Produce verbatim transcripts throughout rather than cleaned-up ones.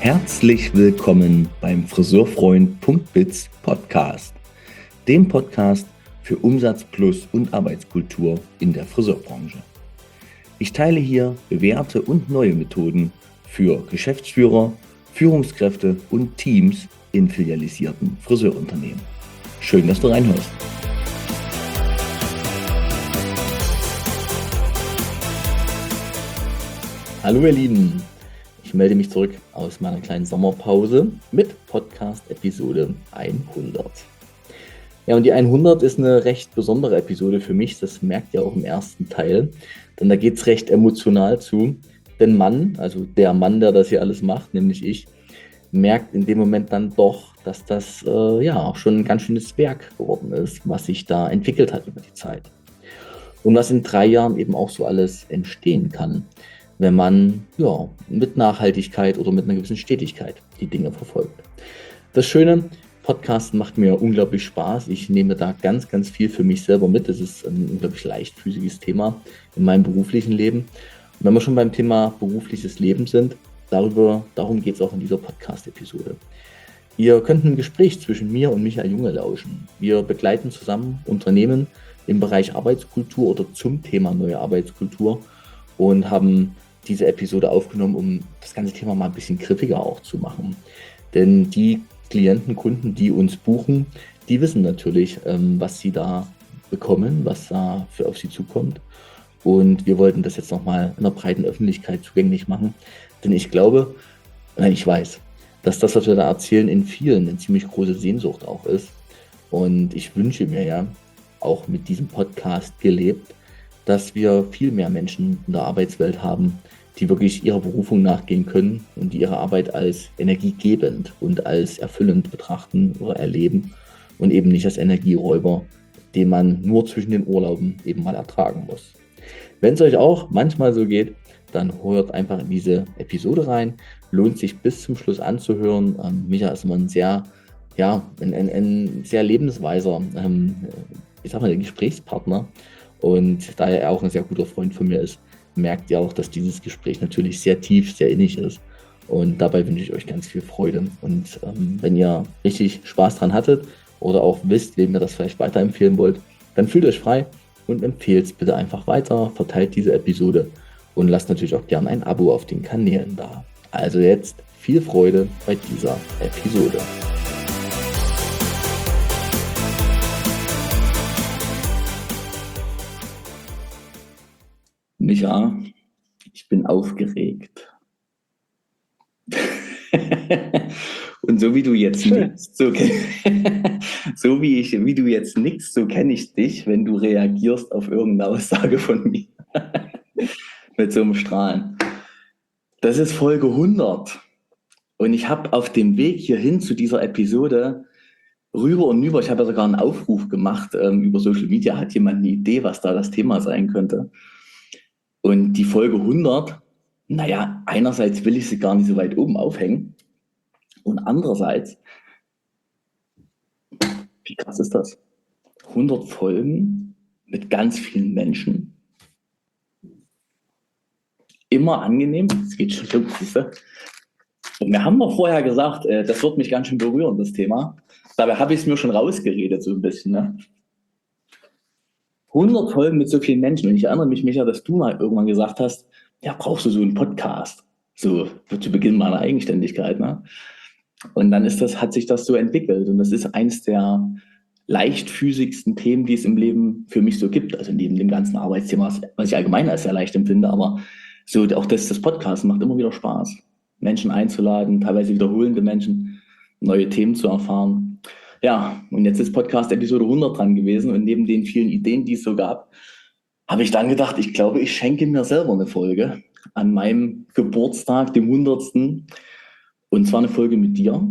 Herzlich willkommen beim Friseurfreund.biz Podcast, dem Podcast für Umsatz plus und Arbeitskultur in der Friseurbranche. Ich teile hier bewährte und neue Methoden für Geschäftsführer, Führungskräfte und Teams in filialisierten Friseurunternehmen. Schön, dass du reinhörst. Hallo ihr Lieben, ich melde mich zurück aus meiner kleinen Sommerpause mit Podcast-Episode hundert. Ja, und die hundert ist eine recht besondere Episode für mich, das merkt ihr auch im ersten Teil, denn da geht es recht emotional zu. Denn Mann, also der Mann, der das hier alles macht, nämlich ich, merkt in dem Moment dann doch, dass das äh, ja auch schon ein ganz schönes Werk geworden ist, was sich da entwickelt hat über die Zeit. Und was in drei Jahren eben auch so alles entstehen kann, wenn man ja, mit Nachhaltigkeit oder mit einer gewissen Stetigkeit die Dinge verfolgt. Das Schöne, Podcasten macht mir unglaublich Spaß. Ich nehme da ganz, ganz viel für mich selber mit. Das ist ein unglaublich leichtfüßiges Thema in meinem beruflichen Leben. Und wenn wir schon beim Thema berufliches Leben sind, darüber, darum geht es auch in dieser Podcast-Episode. Ihr könnt ein Gespräch zwischen mir und Michael Junge lauschen. Wir begleiten zusammen Unternehmen im Bereich Arbeitskultur oder zum Thema neue Arbeitskultur und haben diese Episode aufgenommen, um das ganze Thema mal ein bisschen griffiger auch zu machen. Denn die Klienten, Kunden, die uns buchen, die wissen natürlich, ähm, was sie da bekommen, was da für auf sie zukommt. Und wir wollten das jetzt nochmal in der breiten Öffentlichkeit zugänglich machen. Denn ich glaube, nein, ich weiß, dass das, was wir da erzählen, in vielen eine ziemlich große Sehnsucht auch ist. Und ich wünsche mir ja, auch mit diesem Podcast gelebt, dass wir viel mehr Menschen in der Arbeitswelt haben, die wirklich ihrer Berufung nachgehen können und die ihre Arbeit als energiegebend und als erfüllend betrachten oder erleben und eben nicht als Energieräuber, den man nur zwischen den Urlauben eben mal ertragen muss. Wenn es euch auch manchmal so geht, dann hört einfach in diese Episode rein. Lohnt sich bis zum Schluss anzuhören. Ähm, Micha ist immer ein sehr, ja, ein, ein, ein sehr lebensweiser, ähm, ich sag mal, ein Gesprächspartner. Und da er auch ein sehr guter Freund von mir ist, merkt ihr auch, dass dieses Gespräch natürlich sehr tief, sehr innig ist. Und dabei wünsche ich euch ganz viel Freude. Und ähm, wenn ihr richtig Spaß dran hattet oder auch wisst, wem ihr das vielleicht weiterempfehlen wollt, dann fühlt euch frei und empfehlt es bitte einfach weiter, verteilt diese Episode und lasst natürlich auch gerne ein Abo auf den Kanälen da. Also jetzt viel Freude bei dieser Episode. Micha, ich bin aufgeregt. Und so wie du jetzt nickst, so, so wie ich, wie du jetzt nickst, so kenne ich dich, wenn du reagierst auf irgendeine Aussage von mir. Mit so einem Strahlen. Das ist Folge hundert. Und ich habe auf dem Weg hierhin zu dieser Episode rüber und über, ich habe ja sogar einen Aufruf gemacht ähm, über Social Media, hat jemand eine Idee, was da das Thema sein könnte. Und die Folge hundert, naja, einerseits will ich sie gar nicht so weit oben aufhängen und andererseits, wie krass ist das? hundert Folgen mit ganz vielen Menschen. Immer angenehm, es geht schon los, siehst du? Und wir haben doch vorher gesagt, äh, das wird mich ganz schön berühren, das Thema. Dabei habe ich es mir schon rausgeredet, so ein bisschen, ne? hundert Folgen mit so vielen Menschen. Und ich erinnere mich, Micha, dass du mal irgendwann gesagt hast, ja, brauchst du so einen Podcast? So zu Beginn meiner Eigenständigkeit. Ne? Und dann ist das, hat sich das so entwickelt. Und das ist eins der leichtfüßigsten Themen, die es im Leben für mich so gibt. Also neben dem ganzen Arbeitsthema, was ich allgemein als sehr leicht empfinde. Aber so auch das, das Podcast macht immer wieder Spaß. Menschen einzuladen, teilweise wiederholende Menschen, neue Themen zu erfahren. Ja, und jetzt ist Podcast-Episode hundert dran gewesen und neben den vielen Ideen, die es so gab, habe ich dann gedacht, ich glaube, ich schenke mir selber eine Folge an meinem Geburtstag, dem hundertsten. Und zwar eine Folge mit dir.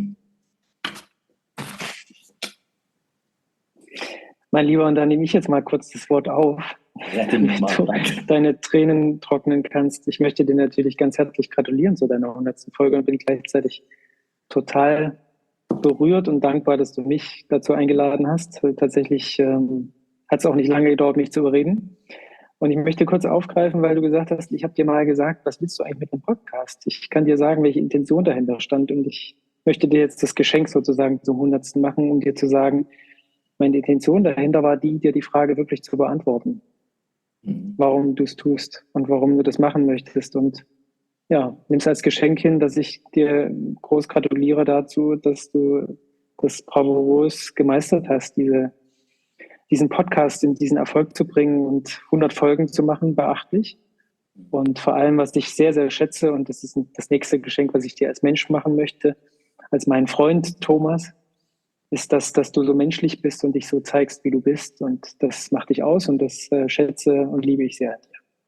Mein Lieber, und dann nehme ich jetzt mal kurz das Wort auf, damit du deine Tränen trocknen kannst. Ich möchte dir natürlich ganz herzlich gratulieren zu deiner hundertsten Folge und bin gleichzeitig total berührt und dankbar, dass du mich dazu eingeladen hast. Tatsächlich ähm, hat es auch nicht lange gedauert, mich zu überreden. Und ich möchte kurz aufgreifen, weil du gesagt hast, ich habe dir mal gesagt, was willst du eigentlich mit dem Podcast? Ich kann dir sagen, welche Intention dahinter stand. Und ich möchte dir jetzt das Geschenk sozusagen zum Hundertsten machen, um dir zu sagen, meine Intention dahinter war die, dir die Frage wirklich zu beantworten. Warum du es tust und warum du das machen möchtest. Und ja, nimm es als Geschenk hin, dass ich dir groß gratuliere dazu, dass du das bravourös gemeistert hast, diese, diesen Podcast in diesen Erfolg zu bringen und hundert Folgen zu machen, beachtlich. Und vor allem, was ich sehr, sehr schätze, und das ist das nächste Geschenk, was ich dir als Mensch machen möchte, als mein Freund Thomas, ist das, dass du so menschlich bist und dich so zeigst, wie du bist. Und das macht dich aus und das äh, schätze und liebe ich sehr an dir.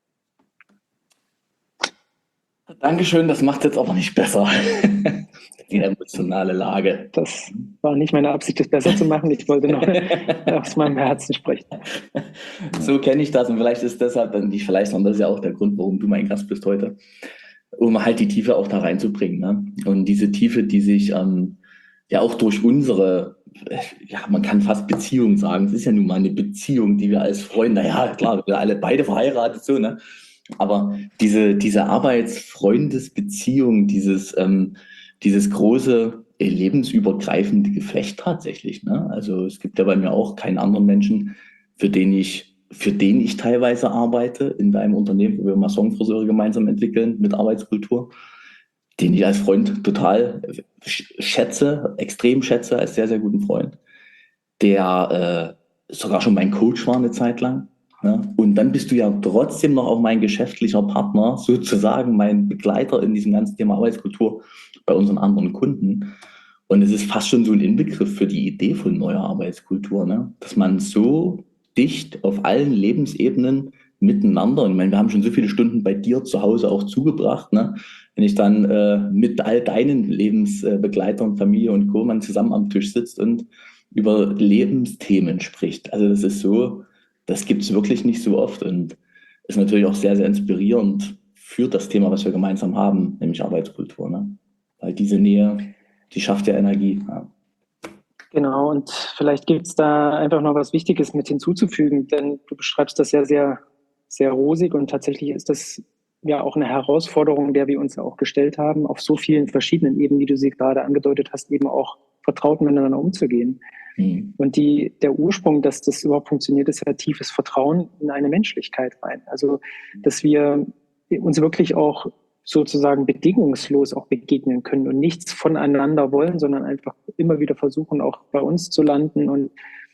Dankeschön, das macht es jetzt aber nicht besser. Die emotionale Lage. Das war nicht meine Absicht, das besser zu machen. Ich wollte noch aus meinem Herzen sprechen. So kenne ich das und vielleicht ist deshalb dann nicht vielleicht, sondern das ist ja auch der Grund, warum du mein Gast bist heute, um halt die Tiefe auch da reinzubringen. Ne? Und diese Tiefe, die sich ähm, ja auch durch unsere, ja, man kann fast Beziehung sagen, es ist ja nun mal eine Beziehung, die wir als Freunde, ja klar, wir alle beide verheiratet, so, ne? Aber diese, diese Arbeits-Freundes-Beziehung, dieses, ähm, dieses große äh, lebensübergreifende Geflecht tatsächlich, ne? Also es gibt ja bei mir auch keinen anderen Menschen, für den ich, für den ich teilweise arbeite in deinem Unternehmen, wo wir Massonfriseure gemeinsam entwickeln mit Arbeitskultur, den ich als Freund total schätze, extrem schätze, als sehr, sehr guten Freund, der äh, sogar schon mein Coach war eine Zeit lang. Ja, und dann bist du ja trotzdem noch auch mein geschäftlicher Partner, sozusagen mein Begleiter in diesem ganzen Thema Arbeitskultur bei unseren anderen Kunden. Und es ist fast schon so ein Inbegriff für die Idee von neuer Arbeitskultur, ne? Dass man so dicht auf allen Lebensebenen miteinander, und ich meine, wir haben schon so viele Stunden bei dir zu Hause auch zugebracht, ne? Wenn ich dann äh, mit all deinen Lebensbegleitern, Familie und Co. man zusammen am Tisch sitzt und über Lebensthemen spricht. Also das ist so, das gibt es wirklich nicht so oft und ist natürlich auch sehr, sehr inspirierend für das Thema, was wir gemeinsam haben, nämlich Arbeitskultur. Ne? Weil diese Nähe, die schafft ja Energie. Ja. Genau, und vielleicht gibt es da einfach noch was Wichtiges mit hinzuzufügen, denn du beschreibst das ja sehr, sehr rosig und tatsächlich ist das ja auch eine Herausforderung, der wir uns auch gestellt haben, auf so vielen verschiedenen Ebenen, wie du sie gerade angedeutet hast, eben auch vertraut miteinander umzugehen. Mhm. Und die, der Ursprung, dass das überhaupt funktioniert, ist ja tiefes Vertrauen in eine Menschlichkeit rein. Also, dass wir uns wirklich auch sozusagen bedingungslos auch begegnen können und nichts voneinander wollen, sondern einfach immer wieder versuchen, auch bei uns zu landen und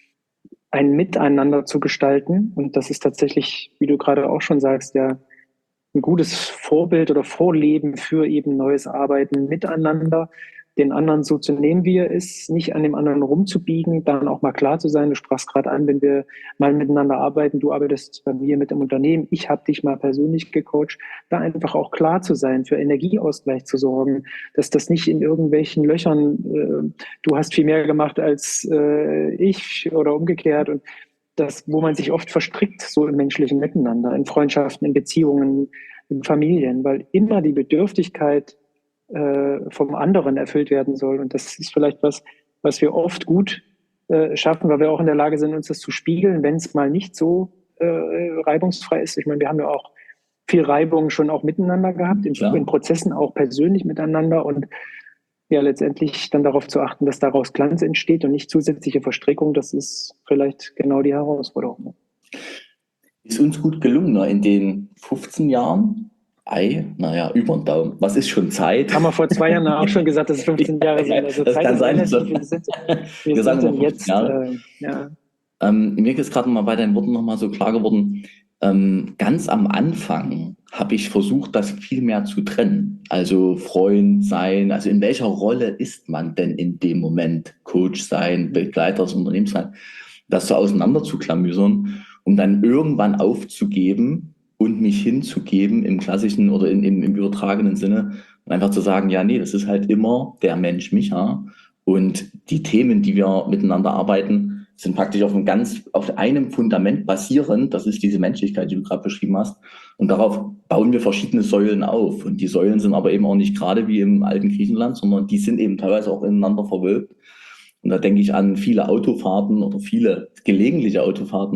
ein Miteinander zu gestalten. Und das ist tatsächlich, wie du gerade auch schon sagst, ja ein gutes Vorbild oder Vorleben für eben neues Arbeiten miteinander, den anderen so zu nehmen, wie er ist, nicht an dem anderen rumzubiegen, dann auch mal klar zu sein. Du sprachst gerade an, wenn wir mal miteinander arbeiten, du arbeitest bei mir mit dem Unternehmen, ich habe dich mal persönlich gecoacht, da einfach auch klar zu sein, für Energieausgleich zu sorgen, dass das nicht in irgendwelchen Löchern, äh, du hast viel mehr gemacht als äh, ich oder umgekehrt und das, wo man sich oft verstrickt, so im menschlichen Miteinander, in Freundschaften, in Beziehungen, in Familien, weil immer die Bedürftigkeit äh, vom anderen erfüllt werden soll. Und das ist vielleicht was, was wir oft gut äh, schaffen, weil wir auch in der Lage sind, uns das zu spiegeln, wenn es mal nicht so äh, reibungsfrei ist. Ich meine, wir haben ja auch viel Reibung schon auch miteinander gehabt, in, in Prozessen auch persönlich miteinander und ja, letztendlich dann darauf zu achten, dass daraus Glanz entsteht und nicht zusätzliche Verstrickung, das ist vielleicht genau die Herausforderung. Ist uns gut gelungen, ne? In den fünfzehn Jahren, Ei, naja, über den Daumen. Was ist schon Zeit? Haben wir vor zwei Jahren auch schon gesagt, dass es fünfzehn Jahre sind. Also das Zeit kann sein. Relativ, wir sind, wir wir sind jetzt, äh, ja. Ähm, mir ist gerade mal bei deinen Worten nochmal so klar geworden, ähm, ganz am Anfang habe ich versucht, das viel mehr zu trennen. Also Freund sein, also in welcher Rolle ist man denn in dem Moment? Coach sein, Begleiter des Unternehmens sein, das so auseinander zu klamüsern, um dann irgendwann aufzugeben und mich hinzugeben im klassischen oder in, im, im übertragenen Sinne und einfach zu sagen, ja, nee, das ist halt immer der Mensch Micha und die Themen, die wir miteinander arbeiten, sind praktisch auf einem ganz, auf einem Fundament basierend, das ist diese Menschlichkeit, die du gerade beschrieben hast. Und darauf bauen wir verschiedene Säulen auf. Und die Säulen sind aber eben auch nicht gerade wie im alten Griechenland, sondern die sind eben teilweise auch ineinander verwölbt. Und da denke ich an viele Autofahrten oder viele gelegentliche Autofahrten,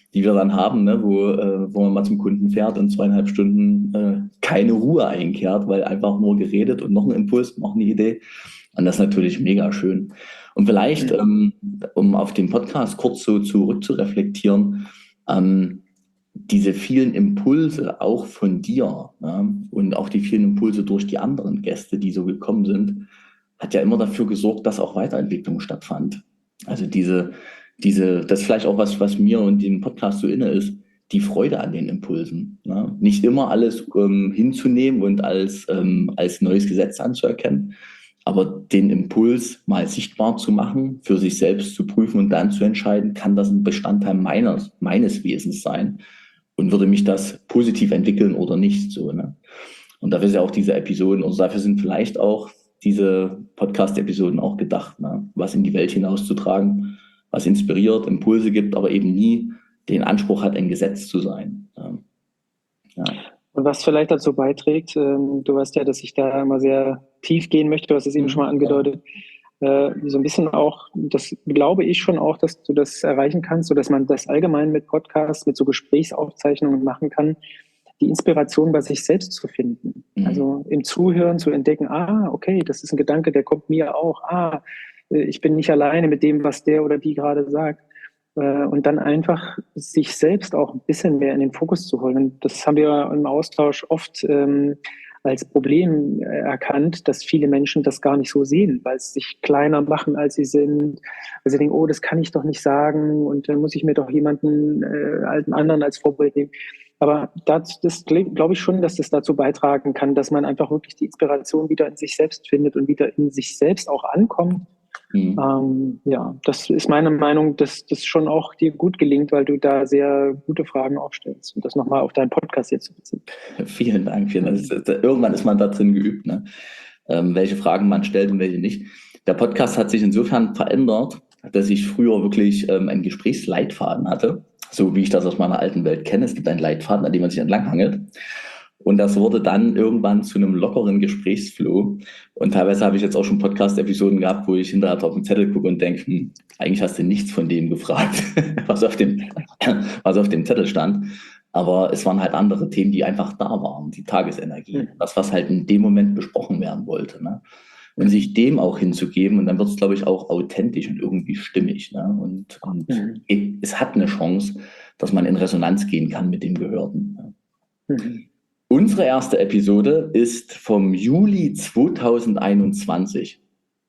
die wir dann haben, ne, wo, äh, wo man mal zum Kunden fährt und zweieinhalb Stunden äh, keine Ruhe einkehrt, weil einfach nur geredet und noch ein Impuls, noch eine Idee. Und das ist natürlich mega schön. Und vielleicht, ähm, um auf den Podcast kurz so zurück zu reflektieren, ähm, diese vielen Impulse auch von dir, ja, und auch die vielen Impulse durch die anderen Gäste, die so gekommen sind, hat ja immer dafür gesorgt, dass auch Weiterentwicklung stattfand. Also diese, diese, das ist vielleicht auch was, was mir und dem Podcast so inne ist, die Freude an den Impulsen. Ja. Nicht immer alles ähm, hinzunehmen und als, ähm, als neues Gesetz anzuerkennen, aber den Impuls mal sichtbar zu machen, für sich selbst zu prüfen und dann zu entscheiden, kann das ein Bestandteil meines, meines Wesens sein und würde mich das positiv entwickeln oder nicht. So, ne? Und dafür ist ja auch diese Episoden, oder dafür sind vielleicht auch diese Podcast-Episoden auch gedacht, ne? Was in die Welt hinauszutragen, was inspiriert, Impulse gibt, aber eben nie den Anspruch hat, ein Gesetz zu sein. Ja. Und was vielleicht dazu beiträgt, ähm, du weißt ja, dass ich da immer sehr tief gehen möchte, du hast es eben schon mal angedeutet, äh, so ein bisschen auch, das glaube ich schon auch, dass du das erreichen kannst, sodass man das allgemein mit Podcasts, mit so Gesprächsaufzeichnungen machen kann, die Inspiration bei sich selbst zu finden. Mhm. Also im Zuhören zu entdecken, ah, okay, das ist ein Gedanke, der kommt mir auch, ah, ich bin nicht alleine mit dem, was der oder die gerade sagt. Und dann einfach sich selbst auch ein bisschen mehr in den Fokus zu holen. Das haben wir im Austausch oft ähm, als Problem erkannt, dass viele Menschen das gar nicht so sehen, weil sie sich kleiner machen, als sie sind. Weil sie denken, oh, das kann ich doch nicht sagen und dann muss ich mir doch jemanden, äh, alten anderen als Vorbild nehmen. Aber das, das glaube ich schon, dass das dazu beitragen kann, dass man einfach wirklich die Inspiration wieder in sich selbst findet und wieder in sich selbst auch ankommt. Mhm. Ähm, ja, das ist meine Meinung, dass das schon auch dir gut gelingt, weil du da sehr gute Fragen auch stellst. Und das nochmal auf deinen Podcast jetzt zu beziehen. Vielen Dank. Vielen Dank. Ist, irgendwann ist man da drin geübt, ne? ähm, welche Fragen man stellt und welche nicht. Der Podcast hat sich insofern verändert, dass ich früher wirklich ähm, einen Gesprächsleitfaden hatte, so wie ich das aus meiner alten Welt kenne. Es gibt einen Leitfaden, an dem man sich entlanghangelt. Und das wurde dann irgendwann zu einem lockeren Gesprächsflow. Und teilweise habe ich jetzt auch schon Podcast-Episoden gehabt, wo ich hinterher auf den Zettel gucke und denke, hm, eigentlich hast du nichts von dem gefragt, was auf dem, was auf dem Zettel stand. Aber es waren halt andere Themen, die einfach da waren, die Tagesenergie, das, was halt in dem Moment besprochen werden wollte. Ne? Und sich dem auch hinzugeben, und dann wird es, glaube ich, auch authentisch und irgendwie stimmig. Ne? Und, und mhm. es hat eine Chance, dass man in Resonanz gehen kann mit dem Gehörten. Ne? Mhm. Unsere erste Episode ist vom Juli zweitausendeinundzwanzig,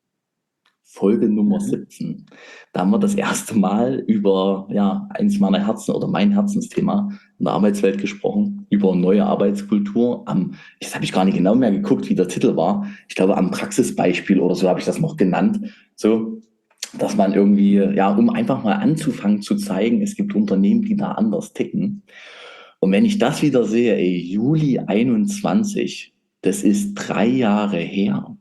Folge Nummer siebzehn. Da haben wir das erste Mal über ja, eins meiner Herzen oder mein Herzensthema in der Arbeitswelt gesprochen, über neue Arbeitskultur. Am, jetzt habe ich gar nicht genau mehr geguckt, wie der Titel war. Ich glaube, am Praxisbeispiel oder so habe ich das noch genannt. So, dass man irgendwie, ja, um einfach mal anzufangen zu zeigen, es gibt Unternehmen, die da anders ticken. Und wenn ich das wieder sehe, ey, Juli einundzwanzig, das ist drei Jahre her.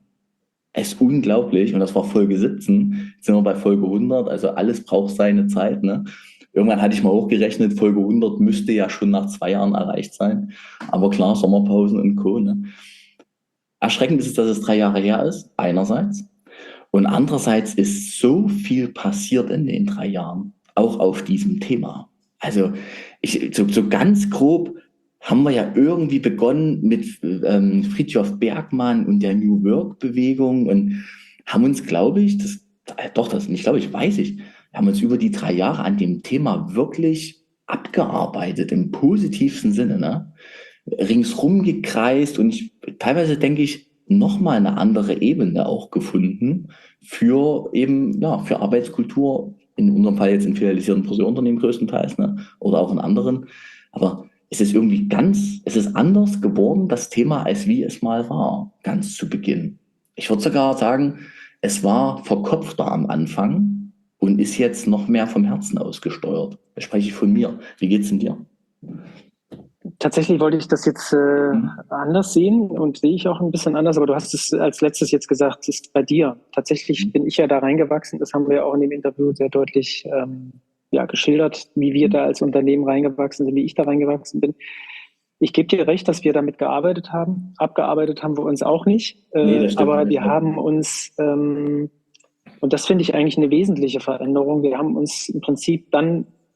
Es ist unglaublich. Und das war Folge siebzehn. Jetzt sind wir bei Folge hundert. Also alles braucht seine Zeit, ne? Irgendwann hatte ich mal hochgerechnet, Folge hundert müsste ja schon nach zwei Jahren erreicht sein. Aber klar, Sommerpausen und Co. Ne? Erschreckend ist es, dass es drei Jahre her ist, einerseits. Und andererseits ist so viel passiert in den drei Jahren, auch auf diesem Thema. Also ich, so, so ganz grob haben wir ja irgendwie begonnen mit ähm, Fridtjof Bergmann und der New Work-Bewegung und haben uns, glaube ich, das, äh, doch, das nicht, glaube ich, weiß ich, haben uns über die drei Jahre an dem Thema wirklich abgearbeitet, im positivsten Sinne, ne? Ringsrum gekreist und ich, teilweise denke ich, nochmal eine andere Ebene auch gefunden für eben, ja, für Arbeitskultur, in unserem Fall jetzt in filialisierten Friseurunternehmen größtenteils, ne? Oder auch in anderen. Aber es ist irgendwie ganz, es ist anders geworden, das Thema, als wie es mal war, ganz zu Beginn. Ich würde sogar sagen, es war verkopfter am Anfang und ist jetzt noch mehr vom Herzen ausgesteuert. Da spreche ich von mir. Wie geht's denn dir? Tatsächlich wollte ich das jetzt äh, mhm. anders sehen und sehe ich auch ein bisschen anders, aber du hast es als letztes jetzt gesagt, es ist bei dir. Tatsächlich mhm. bin ich ja da reingewachsen, das haben wir ja auch in dem Interview sehr deutlich ähm, ja, geschildert, wie wir da als Unternehmen reingewachsen sind, wie ich da reingewachsen bin. Ich gebe dir recht, dass wir damit gearbeitet haben. Abgearbeitet haben wir uns auch nicht, äh, nee, aber wir haben uns, ähm, und das finde ich eigentlich eine wesentliche Veränderung, wir haben uns im Prinzip dann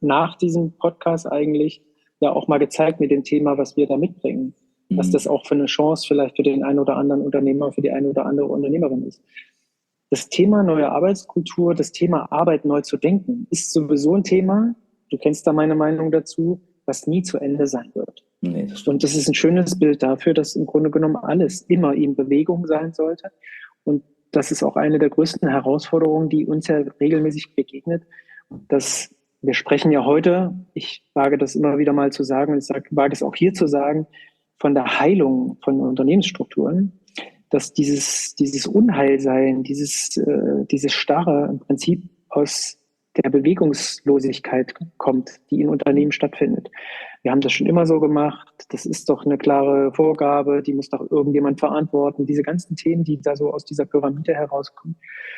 nach diesem Podcast eigentlich ja auch mal gezeigt mit dem Thema, was wir da mitbringen. Mhm. Was das auch für eine Chance vielleicht für den einen oder anderen Unternehmer, für die eine oder andere Unternehmerin ist. Das Thema neue Arbeitskultur, das Thema Arbeit neu zu denken, ist sowieso ein Thema, du kennst da meine Meinung dazu, was nie zu Ende sein wird. Nee, das und das ist ein schönes Bild dafür, dass im Grunde genommen alles immer in Bewegung sein sollte. Und das ist auch eine der größten Herausforderungen, die uns ja regelmäßig begegnet, dass wir sprechen ja heute, ich wage das immer wieder mal zu sagen, und ich sage, wage es auch hier zu sagen, von der Heilung von Unternehmensstrukturen, dass dieses, dieses Unheilsein, dieses, äh, dieses Starre im Prinzip aus der Bewegungslosigkeit kommt, die in Unternehmen stattfindet. Wir haben das schon immer so gemacht, das ist doch eine klare Vorgabe, die muss doch irgendjemand verantworten, diese ganzen Themen, die da so aus dieser Pyramide herauskommen.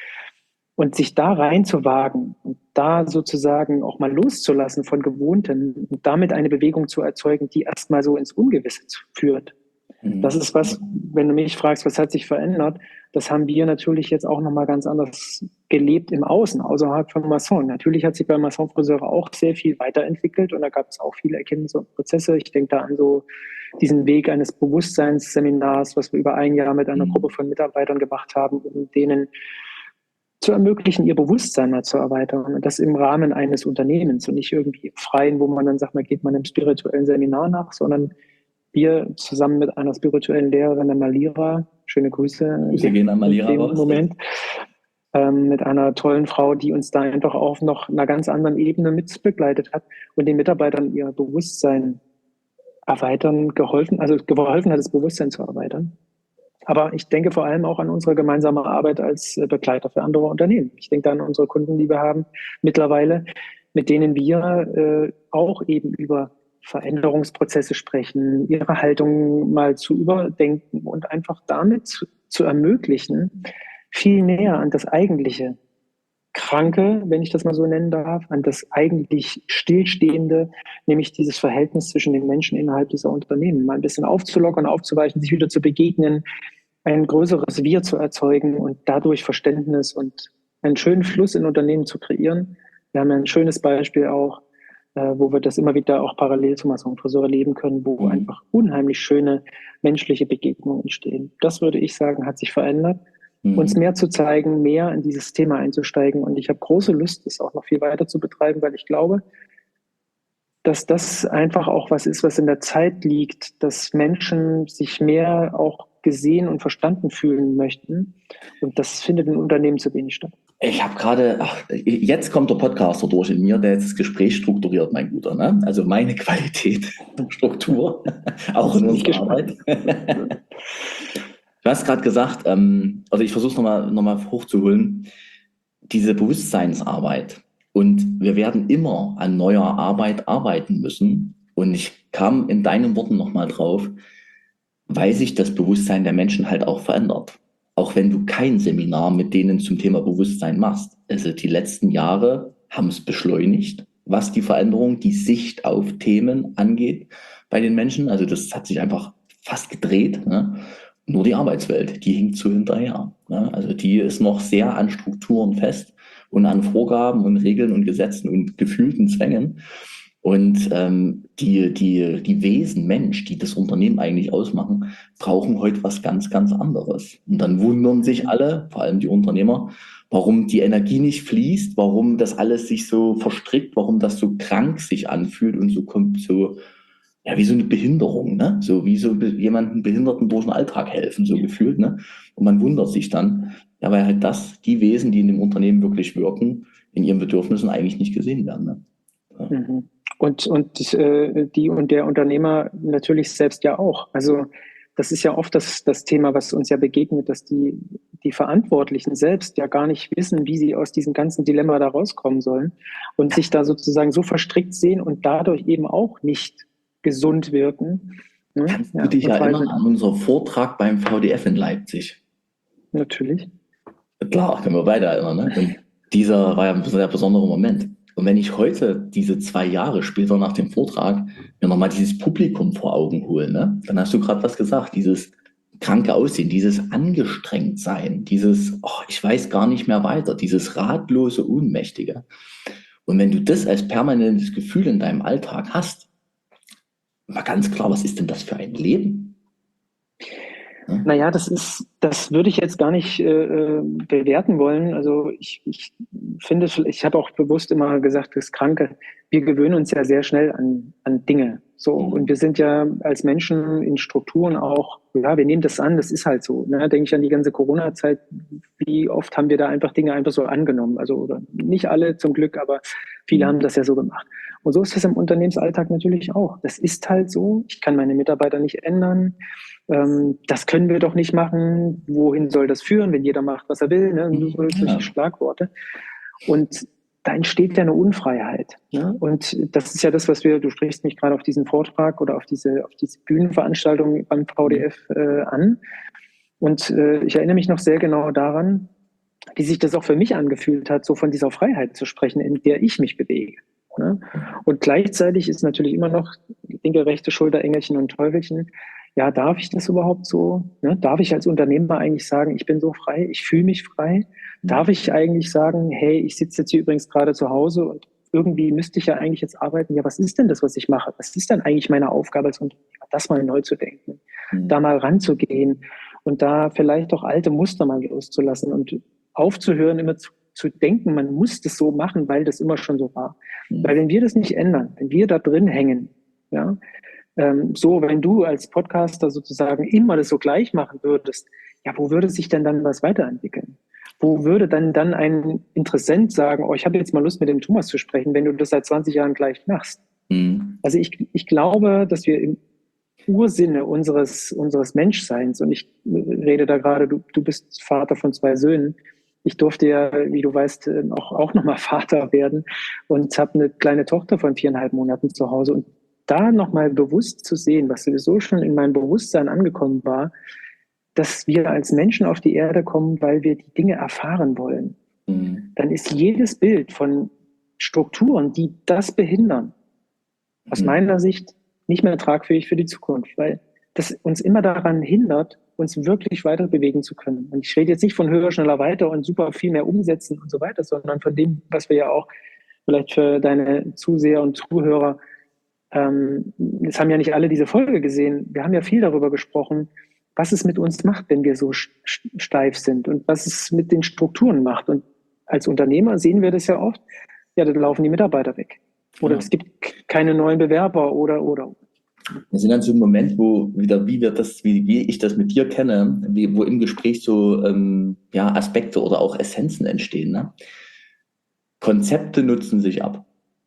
Und sich da reinzuwagen und da sozusagen auch mal loszulassen von Gewohnten und damit eine Bewegung zu erzeugen, die erstmal so ins Ungewisse führt. Das ist was, wenn du mich fragst, was hat sich verändert, das haben wir natürlich jetzt auch nochmal ganz anders gelebt im Außen, außerhalb von Masson. Natürlich hat sich bei Masson Friseure auch sehr viel weiterentwickelt und da gab es auch viele Erkenntnisse und Prozesse. Ich denke da an so diesen Weg eines Bewusstseinsseminars, was wir über ein Jahr mit einer Gruppe von Mitarbeitern gemacht haben, um denen zu ermöglichen, ihr Bewusstsein mal zu erweitern. Und das im Rahmen eines Unternehmens und nicht irgendwie im Freien, wo man dann sagt, man geht mal einem spirituellen Seminar nach, sondern wir zusammen mit einer spirituellen Lehrerin, der Malira, schöne Grüße. Grüße gehen an Malira im Moment, ähm, mit einer tollen Frau, die uns da einfach auf noch einer ganz anderen Ebene mit begleitet hat und den Mitarbeitern ihr Bewusstsein erweitern geholfen, also geholfen hat, das Bewusstsein zu erweitern. Aber ich denke vor allem auch an unsere gemeinsame Arbeit als Begleiter für andere Unternehmen. Ich denke da an unsere Kunden, die wir haben mittlerweile, mit denen wir äh, auch eben über Veränderungsprozesse sprechen, ihre Haltung mal zu überdenken und einfach damit zu, zu ermöglichen, viel näher an das eigentliche Kranke, wenn ich das mal so nennen darf, an das eigentlich Stillstehende, nämlich dieses Verhältnis zwischen den Menschen innerhalb dieser Unternehmen, mal ein bisschen aufzulockern, aufzuweichen, sich wieder zu begegnen, ein größeres Wir zu erzeugen und dadurch Verständnis und einen schönen Fluss in Unternehmen zu kreieren. Wir haben ein schönes Beispiel auch, wo wir das immer wieder auch parallel zu Masson Friseure leben können, wo mhm. einfach unheimlich schöne menschliche Begegnungen entstehen. Das würde ich sagen, hat sich verändert, mhm. uns mehr zu zeigen, mehr in dieses Thema einzusteigen. Und ich habe große Lust, das auch noch viel weiter zu betreiben, weil ich glaube, dass das einfach auch was ist, was in der Zeit liegt, dass Menschen sich mehr auch gesehen und verstanden fühlen möchten. Und das findet in Unternehmen zu wenig statt. Ich habe gerade, jetzt kommt der Podcaster durch in mir, der jetzt das Gespräch strukturiert, mein Guter. Ne? Also meine Qualität und Struktur, auch in unserer Arbeit. Du hast gerade gesagt, ähm, also ich versuche es nochmal noch mal hochzuholen, diese Bewusstseinsarbeit. Und wir werden immer an neuer Arbeit arbeiten müssen. Und ich kam in deinen Worten nochmal drauf, weil sich das Bewusstsein der Menschen halt auch verändert. Auch wenn du kein Seminar mit denen zum Thema Bewusstsein machst. Also die letzten Jahre haben es beschleunigt, was die Veränderung, die Sicht auf Themen angeht bei den Menschen. Also das hat sich einfach fast gedreht. Ne? Nur die Arbeitswelt, die hinkt so hinterher. Ne? Also die ist noch sehr an Strukturen fest und an Vorgaben und Regeln und Gesetzen und gefühlten Zwängen. Und ähm, die, die, die Wesen Mensch, die das Unternehmen eigentlich ausmachen, brauchen heute was ganz, ganz anderes. Und dann wundern sich alle, vor allem die Unternehmer, warum die Energie nicht fließt, warum das alles sich so verstrickt, warum das so krank sich anfühlt und so kommt so, ja, wie so eine Behinderung, ne? So wie so jemanden Behinderten durch den Alltag helfen, so gefühlt, ne? Und man wundert sich dann, ja, weil halt das, die Wesen, die in dem Unternehmen wirklich wirken, in ihren Bedürfnissen eigentlich nicht gesehen werden, ne? Ja. Mhm. Und, und äh, die und der Unternehmer natürlich selbst ja auch. Also das ist ja oft das, das Thema, was uns ja begegnet, dass die, die Verantwortlichen selbst ja gar nicht wissen, wie sie aus diesem ganzen Dilemma da rauskommen sollen und sich da sozusagen so verstrickt sehen und dadurch eben auch nicht gesund wirken. Hm? Kannst du ja, dich erinnern an unseren Vortrag beim V D F in Leipzig? Natürlich. Klar, können wir beide erinnern. Ne? Und dieser war ja ein sehr besonderer Moment. Und wenn ich heute diese zwei Jahre später nach dem Vortrag mir nochmal dieses Publikum vor Augen hole, ne, dann hast du gerade was gesagt, dieses kranke Aussehen, dieses angestrengt sein, dieses, oh, ich weiß gar nicht mehr weiter, dieses ratlose, ohnmächtige. Und wenn du das als permanentes Gefühl in deinem Alltag hast, war ganz klar, was ist denn das für ein Leben? Ja? Naja, das ist, das würde ich jetzt gar nicht äh, bewerten wollen. Also ich, ich finde, ich habe auch bewusst immer gesagt, das Kranke, wir gewöhnen uns ja sehr schnell an, an Dinge. So, mhm. Und wir sind ja als Menschen in Strukturen auch, ja, wir nehmen das an, das ist halt so. Ne? Denke ich an die ganze Corona-Zeit, wie oft haben wir da einfach Dinge einfach so angenommen. Also oder nicht alle zum Glück, aber viele mhm. haben das ja so gemacht. Und so ist es im Unternehmensalltag natürlich auch. Das ist halt so. Ich kann meine Mitarbeiter nicht ändern. Ähm, das können wir doch nicht machen. Wohin soll das führen, wenn jeder macht, was er will? Ne? Nur solche ja. Schlagworte. Und da entsteht ja eine Unfreiheit. Ne? Und das ist ja das, was wir, du sprichst mich gerade auf diesen Vortrag oder auf diese, auf diese Bühnenveranstaltung beim V D F äh, an. Und äh, ich erinnere mich noch sehr genau daran, wie sich das auch für mich angefühlt hat, so von dieser Freiheit zu sprechen, in der ich mich bewege. Ne? Und gleichzeitig ist natürlich immer noch linke, rechte Schulter, Engelchen und Teufelchen. Ja, darf ich das überhaupt so? Ne? Darf ich als Unternehmer eigentlich sagen, ich bin so frei, ich fühle mich frei? Darf ich eigentlich sagen, hey, ich sitze jetzt hier übrigens gerade zu Hause und irgendwie müsste ich ja eigentlich jetzt arbeiten. Ja, was ist denn das, was ich mache? Was ist denn eigentlich meine Aufgabe als Unternehmer? Das mal neu zu denken, mhm. da mal ranzugehen und da vielleicht auch alte Muster mal loszulassen und aufzuhören, immer zu, zu denken, man muss das so machen, weil das immer schon so war. Mhm. Weil wenn wir das nicht ändern, wenn wir da drin hängen, ja, ähm, so, wenn du als Podcaster sozusagen immer das so gleich machen würdest, ja, wo würde sich denn dann was weiterentwickeln? Wo würde dann, dann ein Interessent sagen, oh, ich habe jetzt mal Lust, mit dem Thomas zu sprechen, wenn du das seit zwanzig Jahren gleich machst? Mhm. Also ich, ich glaube, dass wir im Ursinne unseres, unseres Menschseins, und ich rede da gerade, du, du bist Vater von zwei Söhnen, ich durfte ja, wie du weißt, auch, auch nochmal Vater werden und habe eine kleine Tochter von viereinhalb Monaten zu Hause. Und da nochmal bewusst zu sehen, was sowieso schon in meinem Bewusstsein angekommen war, dass wir als Menschen auf die Erde kommen, weil wir die Dinge erfahren wollen. Mhm. Dann ist jedes Bild von Strukturen, die das behindern, aus mhm. meiner Sicht nicht mehr tragfähig für die Zukunft, weil das uns immer daran hindert, uns wirklich weiter bewegen zu können. Und ich rede jetzt nicht von höher, schneller, weiter und super viel mehr umsetzen und so weiter, sondern von dem, was wir ja auch vielleicht für deine Zuseher und Zuhörer, ähm, es haben ja nicht alle diese Folge gesehen, wir haben ja viel darüber gesprochen, was es mit uns macht, wenn wir so steif sind und was es mit den Strukturen macht. Und als Unternehmer sehen wir das ja oft, ja, da laufen die Mitarbeiter weg. Oder ja. es gibt keine neuen Bewerber oder, oder. Wir sind dann so im Moment, wo wieder, wie wir das, wie, wie ich das mit dir kenne, wie, wo im Gespräch so ähm, ja, Aspekte oder auch Essenzen entstehen. Ne? Konzepte nutzen sich ab.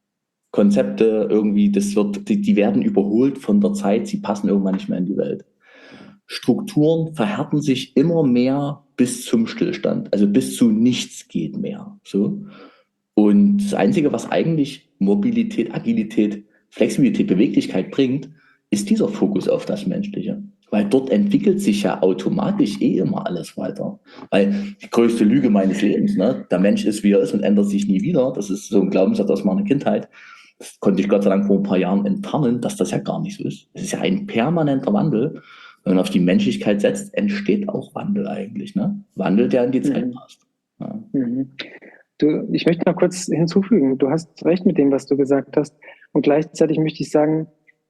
Konzepte irgendwie, das wird, die, die werden überholt von der Zeit, sie passen irgendwann nicht mehr in die Welt. Strukturen verhärten sich immer mehr bis zum Stillstand, also bis zu nichts geht mehr. So. Und das Einzige, was eigentlich Mobilität, Agilität, Flexibilität, Beweglichkeit bringt, ist dieser Fokus auf das Menschliche. Weil dort entwickelt sich ja automatisch eh immer alles weiter. Weil die größte Lüge meines Lebens, ne, der Mensch ist, wie er ist und ändert sich nie wieder. Das ist so ein Glaubenssatz aus meiner Kindheit. Das konnte ich Gott sei Dank vor ein paar Jahren enttarnen, dass das ja gar nicht so ist. Es ist ja ein permanenter Wandel. Wenn man auf die Menschlichkeit setzt, entsteht auch Wandel eigentlich. Ne? Wandel, der in die Zeit mhm. passt. Ja. Mhm. Du, ich möchte noch kurz hinzufügen, du hast recht mit dem, was du gesagt hast. Und gleichzeitig möchte ich sagen,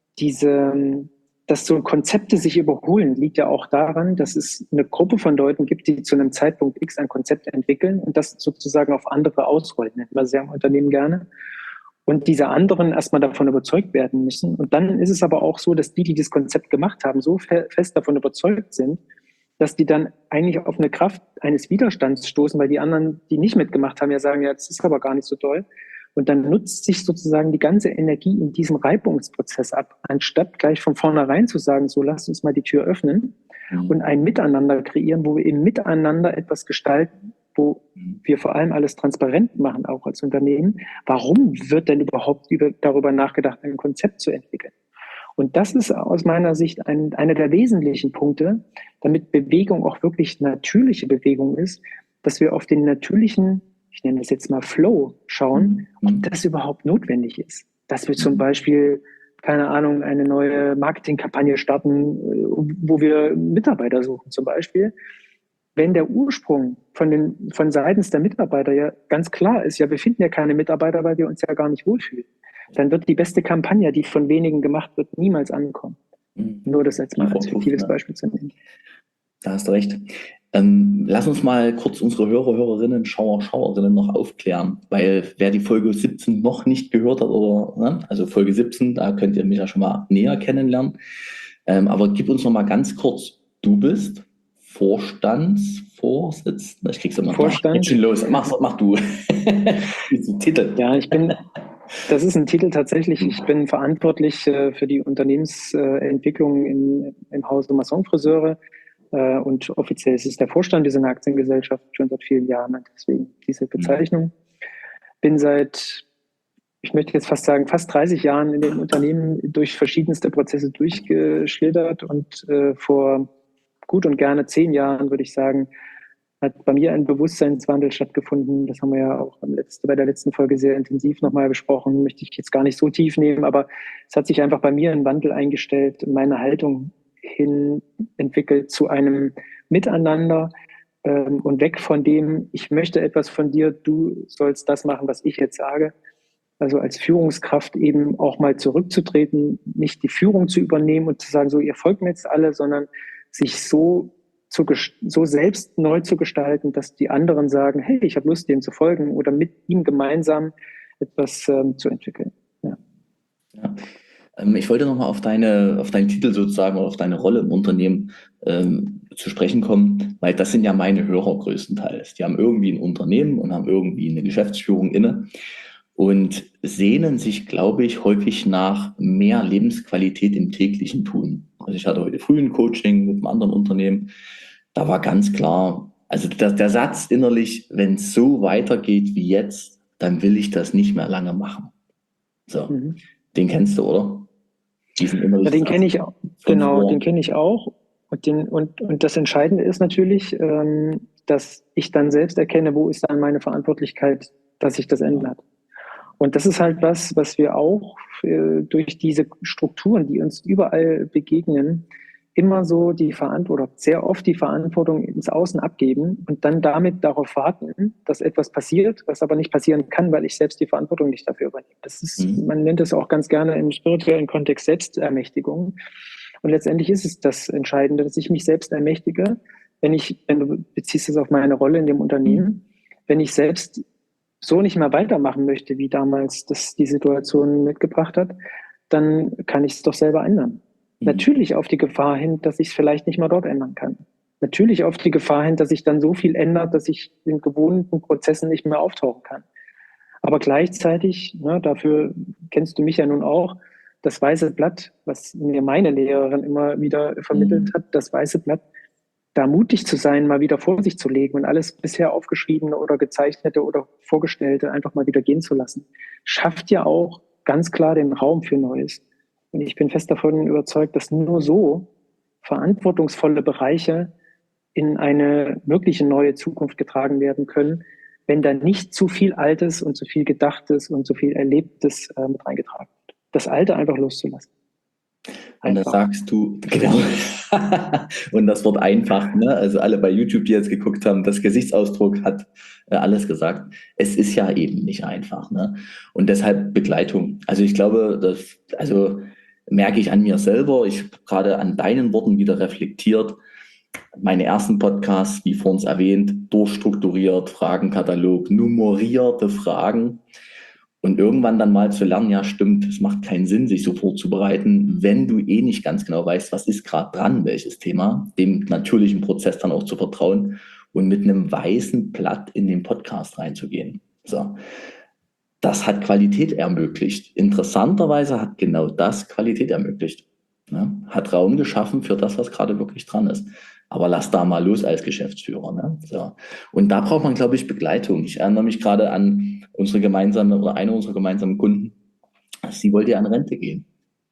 diese, dass so Konzepte sich überholen, liegt ja auch daran, dass es eine Gruppe von Leuten gibt, die zu einem Zeitpunkt X ein Konzept entwickeln und das sozusagen auf andere ausrollen. Nennen wir sehr im Unternehmen gerne. Und diese anderen erstmal davon überzeugt werden müssen. Und dann ist es aber auch so, dass die, die das Konzept gemacht haben, so fest davon überzeugt sind, dass die dann eigentlich auf eine Kraft eines Widerstands stoßen, weil die anderen, die nicht mitgemacht haben, ja sagen, ja, das ist aber gar nicht so toll. Und dann nutzt sich sozusagen die ganze Energie in diesem Reibungsprozess ab, anstatt gleich von vornherein zu sagen, so lasst uns mal die Tür öffnen mhm. und ein Miteinander kreieren, wo wir eben miteinander etwas gestalten, wo wir vor allem alles transparent machen, auch als Unternehmen. Warum wird denn überhaupt über, darüber nachgedacht, ein Konzept zu entwickeln? Und das ist aus meiner Sicht ein, einer der wesentlichen Punkte, damit Bewegung auch wirklich natürliche Bewegung ist, dass wir auf den natürlichen, ich nenne das jetzt mal Flow, schauen, ob das überhaupt notwendig ist. Dass wir zum Beispiel, keine Ahnung, eine neue Marketingkampagne starten, wo wir Mitarbeiter suchen zum Beispiel. wenn der Ursprung von den, von seitens der Mitarbeiter ja ganz klar ist, ja, wir finden ja keine Mitarbeiter, weil wir uns ja gar nicht wohlfühlen, dann wird die beste Kampagne, die von wenigen gemacht wird, niemals ankommen. Mhm. Nur das jetzt mal als fiktives Beispiel zu nehmen. Da hast du recht. Ähm, lass uns mal kurz unsere Hörer, Hörerinnen, Schauer, Schauerinnen noch aufklären, weil wer die Folge siebzehn noch nicht gehört hat, oder ne, also Folge siebzehn, da könnt ihr mich ja schon mal näher kennenlernen. Ähm, aber gib uns noch mal ganz kurz, du bist Vorstandsvorsitzender, ich krieg's immer Vorstand. Jetzt schon los, mach, mach du. Titel. Ja, ich bin, das ist ein Titel tatsächlich, ich bin verantwortlich äh, für die Unternehmensentwicklung äh, in, im Hause Masson-Friseure. Und offiziell ist es der Vorstand, wir sind eine Aktiengesellschaft schon seit vielen Jahren, deswegen diese Bezeichnung. Bin seit, ich möchte jetzt fast sagen, fast dreißig Jahren in dem Unternehmen durch verschiedenste Prozesse durchgeschlittert und äh, vor gut und gerne zehn Jahren, würde ich sagen, hat bei mir ein Bewusstseinswandel stattgefunden. Das haben wir ja auch letzte, bei der letzten Folge sehr intensiv nochmal besprochen, möchte ich jetzt gar nicht so tief nehmen, aber es hat sich einfach bei mir ein Wandel eingestellt, meine Haltung hin entwickelt zu einem Miteinander ähm, und weg von dem, ich möchte etwas von dir, du sollst das machen, was ich jetzt sage. Also als Führungskraft eben auch mal zurückzutreten, nicht die Führung zu übernehmen und zu sagen, so ihr folgt mir jetzt alle, sondern sich so, zu, so selbst neu zu gestalten, dass die anderen sagen, hey, ich habe Lust, dem zu folgen oder mit ihm gemeinsam etwas ähm, zu entwickeln. Ja. Ja. Ich wollte nochmal auf deine, auf deinen Titel sozusagen oder auf deine Rolle im Unternehmen ähm, zu sprechen kommen, weil das sind ja meine Hörer größtenteils. Die haben irgendwie ein Unternehmen und haben irgendwie eine Geschäftsführung inne und sehnen sich, glaube ich, häufig nach mehr Lebensqualität im täglichen Tun. Also ich hatte heute früh ein Coaching mit einem anderen Unternehmen. Da war ganz klar, also der, der Satz innerlich, wenn es so weitergeht wie jetzt, dann will ich das nicht mehr lange machen. So, mhm. Den kennst du, oder? Ja, den kenne ich auch. Genau, den kenne ich auch. Und, den, und, und das Entscheidende ist natürlich, ähm, dass ich dann selbst erkenne, wo ist dann meine Verantwortlichkeit, dass sich das ändert. Und das ist halt was, was wir auch äh, durch diese Strukturen, die uns überall begegnen, immer so die Verantwortung, sehr oft die Verantwortung ins Außen abgeben und dann damit darauf warten, dass etwas passiert, was aber nicht passieren kann, weil ich selbst die Verantwortung nicht dafür übernehme. Das ist, mhm. man nennt es auch ganz gerne im spirituellen Kontext Selbstermächtigung. Und letztendlich ist es das Entscheidende, dass ich mich selbst ermächtige, wenn ich, wenn du beziehst es auf meine Rolle in dem Unternehmen, mhm. wenn ich selbst so nicht mehr weitermachen möchte, wie damals das die Situation mitgebracht hat, dann kann ich es doch selber ändern. Mhm. Natürlich auf die Gefahr hin, dass ich es vielleicht nicht mal dort ändern kann. Natürlich auf die Gefahr hin, dass sich dann so viel ändert, dass ich in gewohnten Prozessen nicht mehr auftauchen kann. Aber gleichzeitig, ne, dafür kennst du mich ja nun auch, das weiße Blatt, was mir meine Lehrerin immer wieder vermittelt mhm. hat, das weiße Blatt, da mutig zu sein, mal wieder vor sich zu legen und alles bisher aufgeschriebene oder gezeichnete oder vorgestellte einfach mal wieder gehen zu lassen, schafft ja auch ganz klar den Raum für Neues. Und ich bin fest davon überzeugt, dass nur so verantwortungsvolle Bereiche in eine mögliche neue Zukunft getragen werden können, wenn da nicht zu viel Altes und zu viel Gedachtes und zu viel Erlebtes äh, mit reingetragen wird. Das Alte einfach loszulassen. Und da sagst du, genau, und das Wort einfach, ne? Also alle bei YouTube, die jetzt geguckt haben, das Gesichtsausdruck hat äh, alles gesagt. Es ist ja eben nicht einfach, ne? Und deshalb Begleitung. Also ich glaube, das, also merke ich an mir selber, ich habe gerade an deinen Worten wieder reflektiert. Meine ersten Podcasts, wie vorhin erwähnt, durchstrukturiert, Fragenkatalog, nummerierte Fragen. Und irgendwann dann mal zu lernen, ja stimmt, es macht keinen Sinn, sich so vorzubereiten, wenn du eh nicht ganz genau weißt, was ist gerade dran, welches Thema, dem natürlichen Prozess dann auch zu vertrauen und mit einem weißen Blatt in den Podcast reinzugehen. So. Das hat Qualität ermöglicht. Interessanterweise hat genau das Qualität ermöglicht. Ne? Hat Raum geschaffen für das, was gerade wirklich dran ist. Aber lass da mal los als Geschäftsführer. Ne? So. Und da braucht man, glaube ich, Begleitung. Ich erinnere mich gerade an unsere gemeinsame oder eine unserer gemeinsamen Kunden. Sie wollte ja in Rente gehen.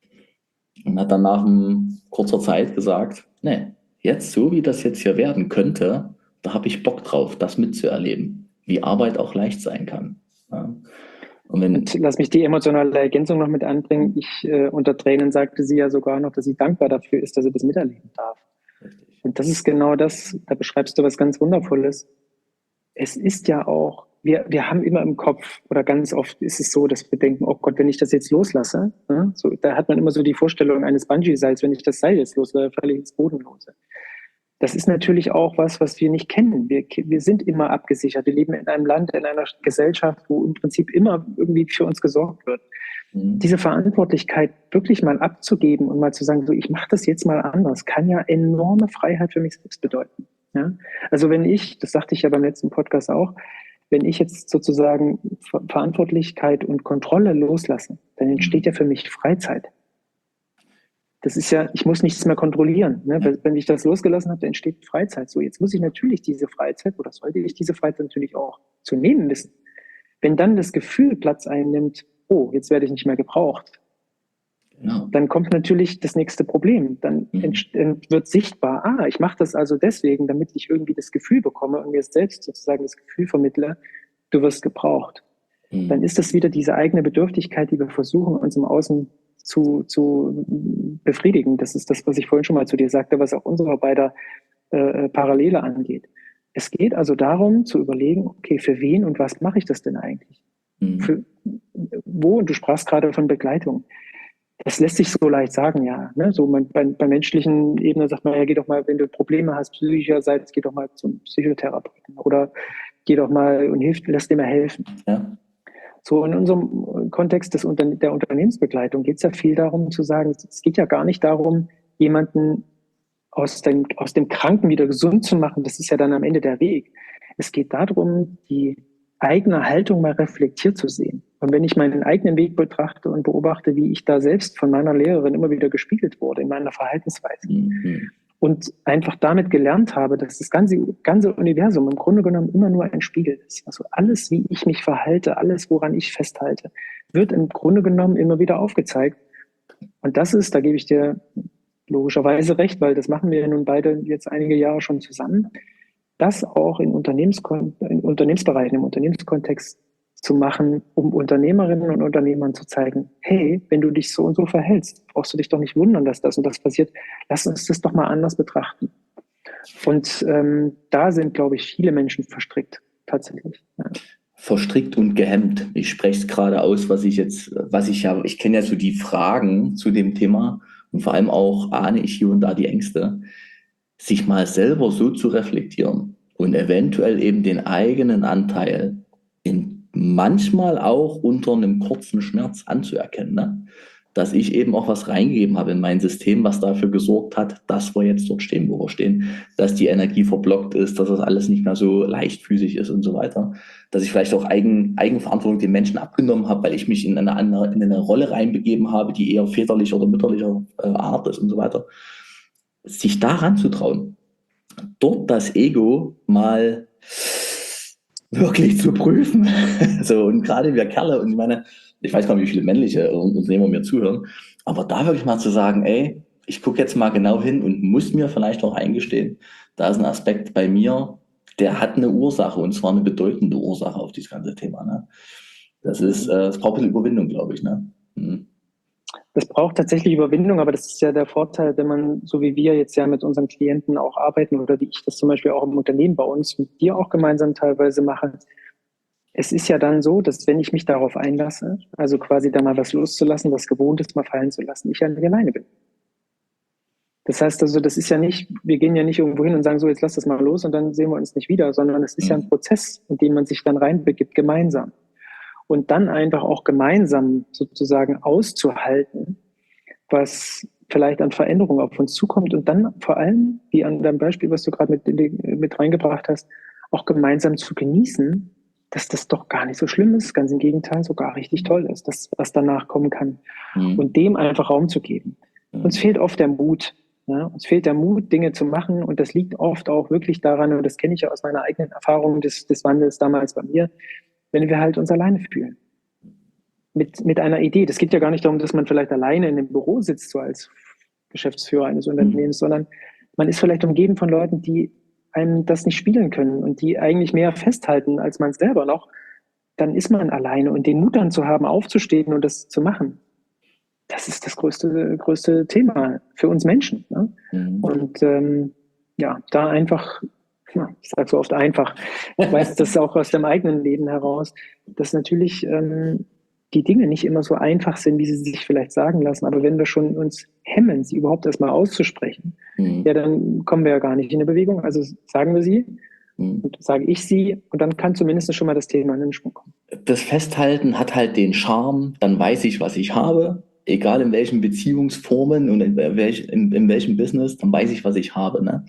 Und hat dann nach um, kurzer Zeit gesagt, nee, jetzt so wie das jetzt hier werden könnte, da habe ich Bock drauf, das mitzuerleben. Wie Arbeit auch leicht sein kann. Ja. Und, wenn, und lass mich die emotionale Ergänzung noch mit anbringen. Ich, äh, unter Tränen sagte sie ja sogar noch, dass sie dankbar dafür ist, dass sie das miterleben darf. Richtig. Und das ist genau das, da beschreibst du was ganz Wundervolles. Es ist ja auch, wir, wir haben immer im Kopf, oder ganz oft ist es so, dass wir denken, oh Gott, wenn ich das jetzt loslasse, ne, so, da hat man immer so die Vorstellung eines Bungee-Seils, wenn ich das Seil jetzt loslasse, falle ich ins Bodenlose. Das ist natürlich auch was, was wir nicht kennen. Wir, wir sind immer abgesichert. Wir leben in einem Land, in einer Gesellschaft, wo im Prinzip immer irgendwie für uns gesorgt wird. Mhm. Diese Verantwortlichkeit wirklich mal abzugeben und mal zu sagen, so, ich mache das jetzt mal anders, kann ja enorme Freiheit für mich selbst bedeuten. Ja? Also wenn ich, das sagte ich ja beim letzten Podcast auch, wenn ich jetzt sozusagen Ver- Verantwortlichkeit und Kontrolle loslasse, dann entsteht ja für mich Freizeit. Das ist ja, ich muss nichts mehr kontrollieren. Ne? Ja. Wenn ich das losgelassen habe, dann entsteht Freizeit. So, jetzt muss ich natürlich diese Freizeit, oder sollte ich diese Freizeit natürlich auch zu nehmen wissen. Wenn dann das Gefühl Platz einnimmt, oh, jetzt werde ich nicht mehr gebraucht, genau, dann kommt natürlich das nächste Problem. Dann mhm. ent, ent, wird sichtbar, ah, ich mache das also deswegen, damit ich irgendwie das Gefühl bekomme und mir selbst sozusagen das Gefühl vermittle, du wirst gebraucht. Mhm. Dann ist das wieder diese eigene Bedürftigkeit, die wir versuchen, uns im Außen zu, zu befriedigen. Das ist das, was ich vorhin schon mal zu dir sagte, was auch unsere beider äh, Parallele angeht. Es geht also darum, zu überlegen, okay, für wen und was mache ich das denn eigentlich? Mhm. Für, wo, und du sprachst gerade von Begleitung. Das lässt sich so leicht sagen, ja. Ne? So man, bei, bei menschlichen Ebene sagt man, ja, geh doch mal, wenn du Probleme hast, psychischerseits, geh doch mal zum Psychotherapeuten oder geh doch mal und hilf, lass dir mal helfen. Ja. So in unserem Kontext des Unter- der Unternehmensbegleitung geht es ja viel darum zu sagen, es geht ja gar nicht darum, jemanden aus dem, aus dem Kranken wieder gesund zu machen. Das ist ja dann am Ende der Weg. Es geht darum, die eigene Haltung mal reflektiert zu sehen. Und wenn ich meinen eigenen Weg betrachte und beobachte, wie ich da selbst von meiner Lehrerin immer wieder gespiegelt wurde in meiner Verhaltensweise, mhm. und einfach damit gelernt habe, dass das ganze, ganze Universum im Grunde genommen immer nur ein Spiegel ist. Also alles, wie ich mich verhalte, alles, woran ich festhalte, wird im Grunde genommen immer wieder aufgezeigt. Und das ist, da gebe ich dir logischerweise recht, weil das machen wir nun beide jetzt einige Jahre schon zusammen, das auch in, Unternehmenskon- in Unternehmensbereichen, im Unternehmenskontext zu machen, um Unternehmerinnen und Unternehmern zu zeigen, hey, wenn du dich so und so verhältst, brauchst du dich doch nicht wundern, dass das und das passiert. Lass uns das doch mal anders betrachten. Und ähm, da sind, glaube ich, viele Menschen verstrickt, tatsächlich. Ja. Verstrickt und gehemmt. Ich spreche es gerade aus, was ich jetzt, was ich ja, ich kenne ja so die Fragen zu dem Thema und vor allem auch ahne ich hier und da die Ängste, sich mal selber so zu reflektieren und eventuell eben den eigenen Anteil in manchmal auch unter einem kurzen Schmerz anzuerkennen, ne? Dass ich eben auch was reingegeben habe in mein System, was dafür gesorgt hat, dass wir jetzt dort stehen, wo wir stehen, dass die Energie verblockt ist, dass das alles nicht mehr so leichtfüßig ist und so weiter, dass ich vielleicht auch Eigen, Eigenverantwortung den Menschen abgenommen habe, weil ich mich in eine andere, in eine Rolle reinbegeben habe, die eher väterlicher oder mütterlicher äh, Art ist und so weiter. Sich daran zu trauen, dort das Ego mal wirklich zu prüfen. So, und gerade wir Kerle, und ich meine, ich weiß gar nicht, wie viele männliche Unternehmer mir zuhören, aber da wirklich mal zu sagen, ey, ich gucke jetzt mal genau hin und muss mir vielleicht auch eingestehen, da ist ein Aspekt bei mir, der hat eine Ursache, und zwar eine bedeutende Ursache auf dieses ganze Thema. Ne? Das ist, äh, das braucht ein bisschen Überwindung, glaube ich. Ne? Mhm. Das braucht tatsächlich Überwindung, aber das ist ja der Vorteil, wenn man, so wie wir jetzt ja mit unseren Klienten auch arbeiten oder wie ich das zum Beispiel auch im Unternehmen bei uns mit dir auch gemeinsam teilweise mache. Es ist ja dann so, dass wenn ich mich darauf einlasse, also quasi da mal was loszulassen, was Gewohntes mal fallen zu lassen, ich ja nicht alleine bin. Das heißt also, das ist ja nicht, wir gehen ja nicht irgendwo hin und sagen, so, jetzt lass das mal los und dann sehen wir uns nicht wieder, sondern es ist mhm. ja ein Prozess, in dem man sich dann reinbegibt, gemeinsam. Und dann einfach auch gemeinsam sozusagen auszuhalten, was vielleicht an Veränderungen auf uns zukommt und dann vor allem, wie an deinem Beispiel, was du gerade mit, mit reingebracht hast, auch gemeinsam zu genießen, dass das doch gar nicht so schlimm ist, ganz im Gegenteil, sogar richtig toll ist, das, was danach kommen kann. Mhm. Und dem einfach Raum zu geben. Mhm. Uns fehlt oft der Mut. Ja? Uns fehlt der Mut, Dinge zu machen, und das liegt oft auch wirklich daran, und das kenne ich ja aus meiner eigenen Erfahrung des, des Wandels damals bei mir, wenn wir halt uns alleine fühlen. Mit, mit einer Idee. Das geht ja gar nicht darum, dass man vielleicht alleine in einem Büro sitzt, so als Geschäftsführer eines Unternehmens, mhm. sondern man ist vielleicht umgeben von Leuten, die einem das nicht spiegeln können und die eigentlich mehr festhalten als man selber noch. Dann ist man alleine, und den Mut dann zu haben, aufzustehen und das zu machen, das ist das größte, größte Thema für uns Menschen. Ne? Mhm. Und ähm, ja, da einfach, ja, ich sage so oft einfach, ich weiß das auch aus dem eigenen Leben heraus, dass natürlich ähm, die Dinge nicht immer so einfach sind, wie sie sich vielleicht sagen lassen. Aber wenn wir schon uns hemmen, sie überhaupt erstmal auszusprechen, mhm. ja, dann kommen wir ja gar nicht in eine Bewegung. Also sagen wir sie, mhm. und sage ich sie, und dann kann zumindest schon mal das Thema in den Schwung kommen. Das Festhalten hat halt den Charme, dann weiß ich, was ich habe, egal in welchen Beziehungsformen und in, welch, in, in welchem Business, dann weiß ich, was ich habe. Ne?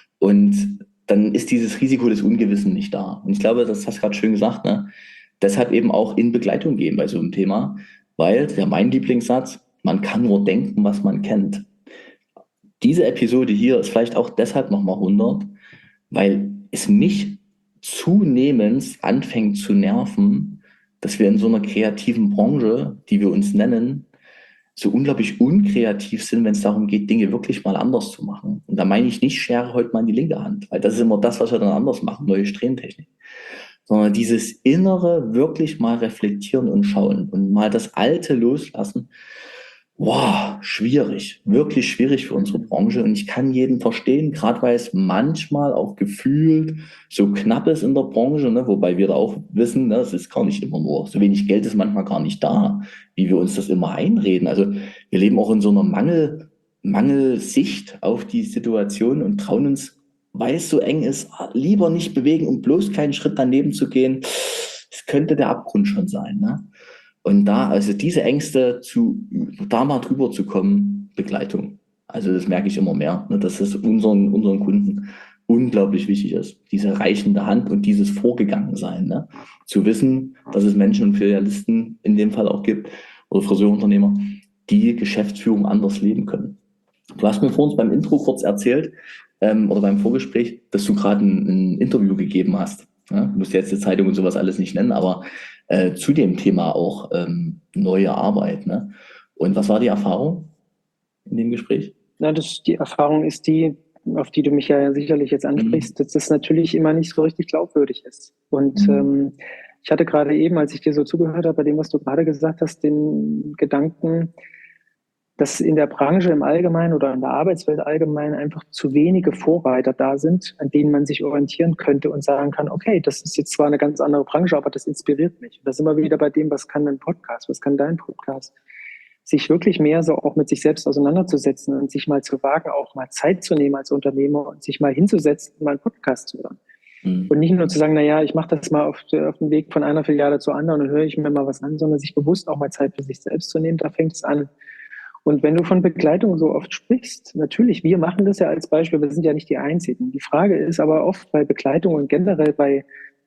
Und dann ist dieses Risiko des Ungewissen nicht da. Und ich glaube, das hast du gerade schön gesagt, ne? Deshalb eben auch in Begleitung gehen bei so einem Thema, weil, ja, mein Lieblingssatz, man kann nur denken, was man kennt. Diese Episode hier ist vielleicht auch deshalb nochmal hundert, weil es mich zunehmend anfängt zu nerven, dass wir in so einer kreativen Branche, die wir uns nennen, so unglaublich unkreativ sind, wenn es darum geht, Dinge wirklich mal anders zu machen. Und da meine ich nicht, Schere heute mal in die linke Hand, weil das ist immer das, was wir dann anders machen, neue Strähntechnik. Sondern dieses Innere wirklich mal reflektieren und schauen und mal das Alte loslassen. Wow, schwierig, wirklich schwierig für unsere Branche. Und ich kann jeden verstehen, gerade weil es manchmal auch gefühlt so knapp ist in der Branche, ne? Wobei wir da auch wissen, ne, es ist gar nicht immer nur, so wenig Geld ist manchmal gar nicht da, wie wir uns das immer einreden. Also wir leben auch in so einer Mangel, Mangelsicht auf die Situation und trauen uns, weil es so eng ist, lieber nicht bewegen, um bloß keinen Schritt daneben zu gehen. Es könnte der Abgrund schon sein. Ne? Und da, also diese Ängste, zu, da mal drüber zu kommen, Begleitung. Also das merke ich immer mehr, ne, dass es unseren, unseren Kunden unglaublich wichtig ist. Diese reichende Hand und dieses Vorgegangensein. Ne? Zu wissen, dass es Menschen und Filialisten in dem Fall auch gibt, oder Friseurunternehmer, die Geschäftsführung anders leben können. Du hast mir vor uns beim Intro kurz erzählt, ähm, oder beim Vorgespräch, dass du gerade ein, ein Interview gegeben hast. Ja, du musst jetzt die Zeitung und sowas alles nicht nennen, aber äh, zu dem Thema auch ähm, neue Arbeit. Ne? Und was war die Erfahrung in dem Gespräch? Na, das, die Erfahrung ist die, auf die du mich ja sicherlich jetzt ansprichst, mhm. dass das natürlich immer nicht so richtig glaubwürdig ist. Und mhm. ähm, ich hatte gerade eben, als ich dir so zugehört habe, bei dem, was du gerade gesagt hast, den Gedanken, dass in der Branche im Allgemeinen oder in der Arbeitswelt allgemein einfach zu wenige Vorreiter da sind, an denen man sich orientieren könnte und sagen kann, okay, das ist jetzt zwar eine ganz andere Branche, aber das inspiriert mich. Und da sind wir wieder bei dem, was kann ein Podcast, was kann dein Podcast? Sich wirklich mehr so auch mit sich selbst auseinanderzusetzen und sich mal zu wagen, auch mal Zeit zu nehmen als Unternehmer und sich mal hinzusetzen und mal einen Podcast zu hören. Mhm. Und nicht nur zu sagen, na ja, ich mache das mal auf, auf dem Weg von einer Filiale zur anderen und höre ich mir mal was an, sondern sich bewusst auch mal Zeit für sich selbst zu nehmen, da fängt es an. Und wenn du von Begleitung so oft sprichst, natürlich, wir machen das ja als Beispiel, wir sind ja nicht die Einzigen. Die Frage ist aber oft bei Begleitung und generell bei,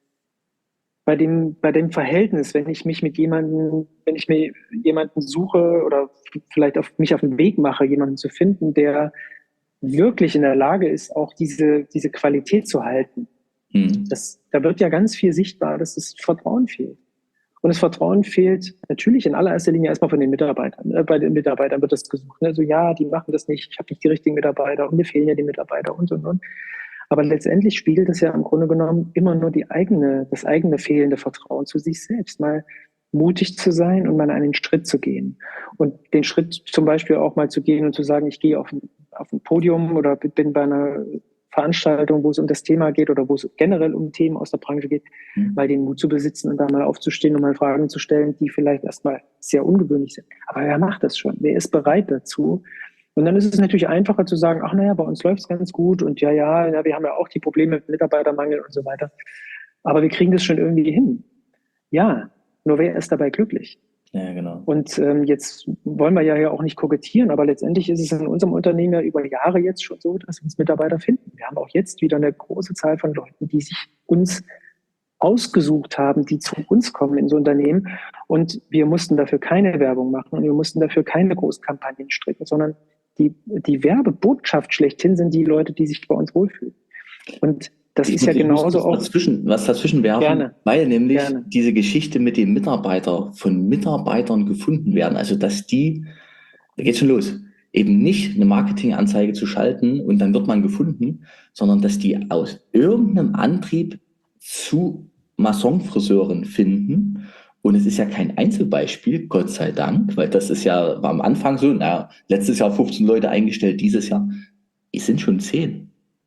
bei dem, bei dem Verhältnis, wenn ich mich mit jemandem, wenn ich mir jemanden suche oder vielleicht auf mich auf den Weg mache, jemanden zu finden, der wirklich in der Lage ist, auch diese, diese Qualität zu halten. Hm. Das, da wird ja ganz viel sichtbar, dass das Vertrauen fehlt. Und das Vertrauen fehlt natürlich in allererster Linie erstmal von den Mitarbeitern. Bei den Mitarbeitern wird das gesucht. Also ja, die machen das nicht, ich habe nicht die richtigen Mitarbeiter und mir fehlen ja die Mitarbeiter und, und, und. Aber letztendlich spiegelt es ja im Grunde genommen immer nur die eigene, das eigene fehlende Vertrauen zu sich selbst, mal mutig zu sein und mal einen Schritt zu gehen. Und den Schritt zum Beispiel auch mal zu gehen und zu sagen, ich gehe auf ein, auf ein Podium oder bin bei einer Veranstaltung, wo es um das Thema geht oder wo es generell um Themen aus der Branche geht, mhm. mal den Mut zu besitzen und da mal aufzustehen und mal Fragen zu stellen, die vielleicht erstmal sehr ungewöhnlich sind. Aber wer macht das schon? Wer ist bereit dazu? Und dann ist es natürlich einfacher zu sagen, ach naja, bei uns läuft es ganz gut und ja, ja, ja, wir haben ja auch die Probleme mit Mitarbeitermangel und so weiter. Aber wir kriegen das schon irgendwie hin. Ja, nur wer ist dabei glücklich? Ja, genau. Und ähm, jetzt wollen wir ja hier auch nicht kokettieren, aber letztendlich ist es in unserem Unternehmen ja über Jahre jetzt schon so, dass uns Mitarbeiter finden. Wir haben auch jetzt wieder eine große Zahl von Leuten, die sich uns ausgesucht haben, die zu uns kommen ins Unternehmen. Und wir mussten dafür keine Werbung machen und wir mussten dafür keine Großkampagnen stricken, sondern die, die Werbebotschaft schlechthin sind die Leute, die sich bei uns wohlfühlen. Und das ich ist ja genauso auch. Dazwischen, was dazwischen werfen, gerne, weil nämlich gerne. Diese Geschichte mit dem Mitarbeiter von Mitarbeitern gefunden werden, also dass die, da geht schon los, eben nicht eine Marketinganzeige zu schalten und dann wird man gefunden, sondern dass die aus irgendeinem Antrieb zu Massonfriseuren finden. Und es ist ja kein Einzelbeispiel, Gott sei Dank, weil das ist ja, war am Anfang so, naja, letztes Jahr fünfzehn Leute eingestellt, dieses Jahr, es sind schon zehn.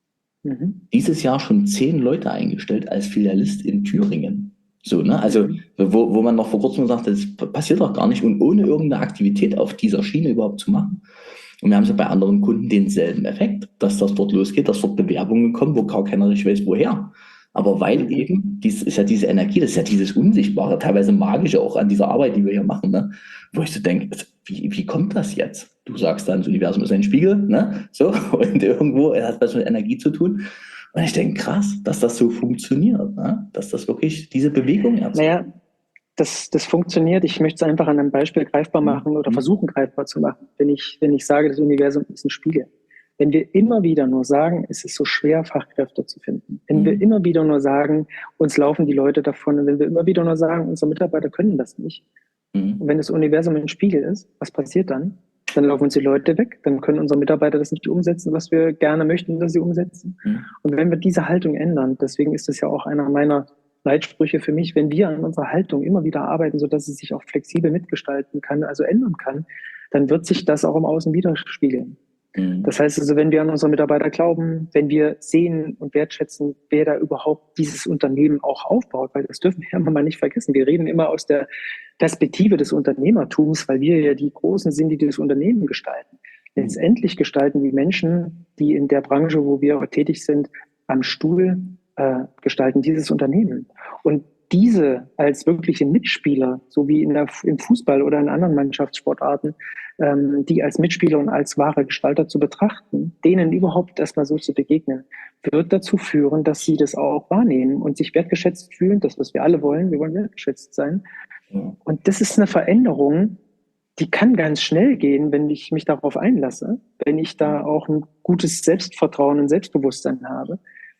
mhm. dieses Jahr schon zehn Leute eingestellt als Filialist in Thüringen. So, ne? Also, wo, wo man noch vor kurzem sagte, das passiert doch gar nicht und ohne irgendeine Aktivität auf dieser Schiene überhaupt zu machen. Und wir haben so bei anderen Kunden denselben Effekt, dass das dort losgeht, dass dort Bewerbungen kommen, wo gar keiner nicht weiß, woher. Aber weil eben, dies ist ja diese Energie, das ist ja dieses Unsichtbare, teilweise Magische auch an dieser Arbeit, die wir hier machen, ne? Wo ich so denke, wie, wie kommt das jetzt? Du sagst dann, das Universum ist ein Spiegel, ne? So, und irgendwo hat das mit Energie zu tun. Und ich denke, krass, dass das so funktioniert, ne? Dass das wirklich diese Bewegung erzeugt. Naja, das, das funktioniert. Ich möchte es einfach an einem Beispiel greifbar machen oder versuchen greifbar zu machen, wenn ich, wenn ich sage, das Universum ist ein Spiegel. Wenn wir immer wieder nur sagen, es ist so schwer, Fachkräfte zu finden, wenn mhm. wir immer wieder nur sagen, uns laufen die Leute davon, und wenn wir immer wieder nur sagen, unsere Mitarbeiter können das nicht, mhm. und wenn das Universum ein Spiegel ist, was passiert dann? Dann laufen uns die Leute weg, dann können unsere Mitarbeiter das nicht umsetzen, was wir gerne möchten, dass sie umsetzen. Mhm. Und wenn wir diese Haltung ändern, deswegen ist das ja auch einer meiner Leitsprüche für mich, wenn wir an unserer Haltung immer wieder arbeiten, sodass sie sich auch flexibel mitgestalten kann, also ändern kann, dann wird sich das auch im Außen widerspiegeln. Das heißt also, wenn wir an unsere Mitarbeiter glauben, wenn wir sehen und wertschätzen, wer da überhaupt dieses Unternehmen auch aufbaut, weil das dürfen wir ja mal nicht vergessen. Wir reden immer aus der Perspektive des Unternehmertums, weil wir ja die Großen sind, die das Unternehmen gestalten. Letztendlich gestalten die Menschen, die in der Branche, wo wir tätig sind, am Stuhl äh, gestalten dieses Unternehmen. Und diese als wirkliche Mitspieler, so wie in der, im Fußball oder in anderen Mannschaftssportarten, ähm, die als Mitspieler und als wahre Gestalter zu betrachten, denen überhaupt erstmal so zu begegnen, wird dazu führen, dass sie das auch wahrnehmen und sich wertgeschätzt fühlen. Das, was wir alle wollen, wir wollen wertgeschätzt sein. Ja. Und das ist eine Veränderung, die kann ganz schnell gehen, wenn ich mich darauf einlasse, wenn ich da auch ein gutes Selbstvertrauen und Selbstbewusstsein habe.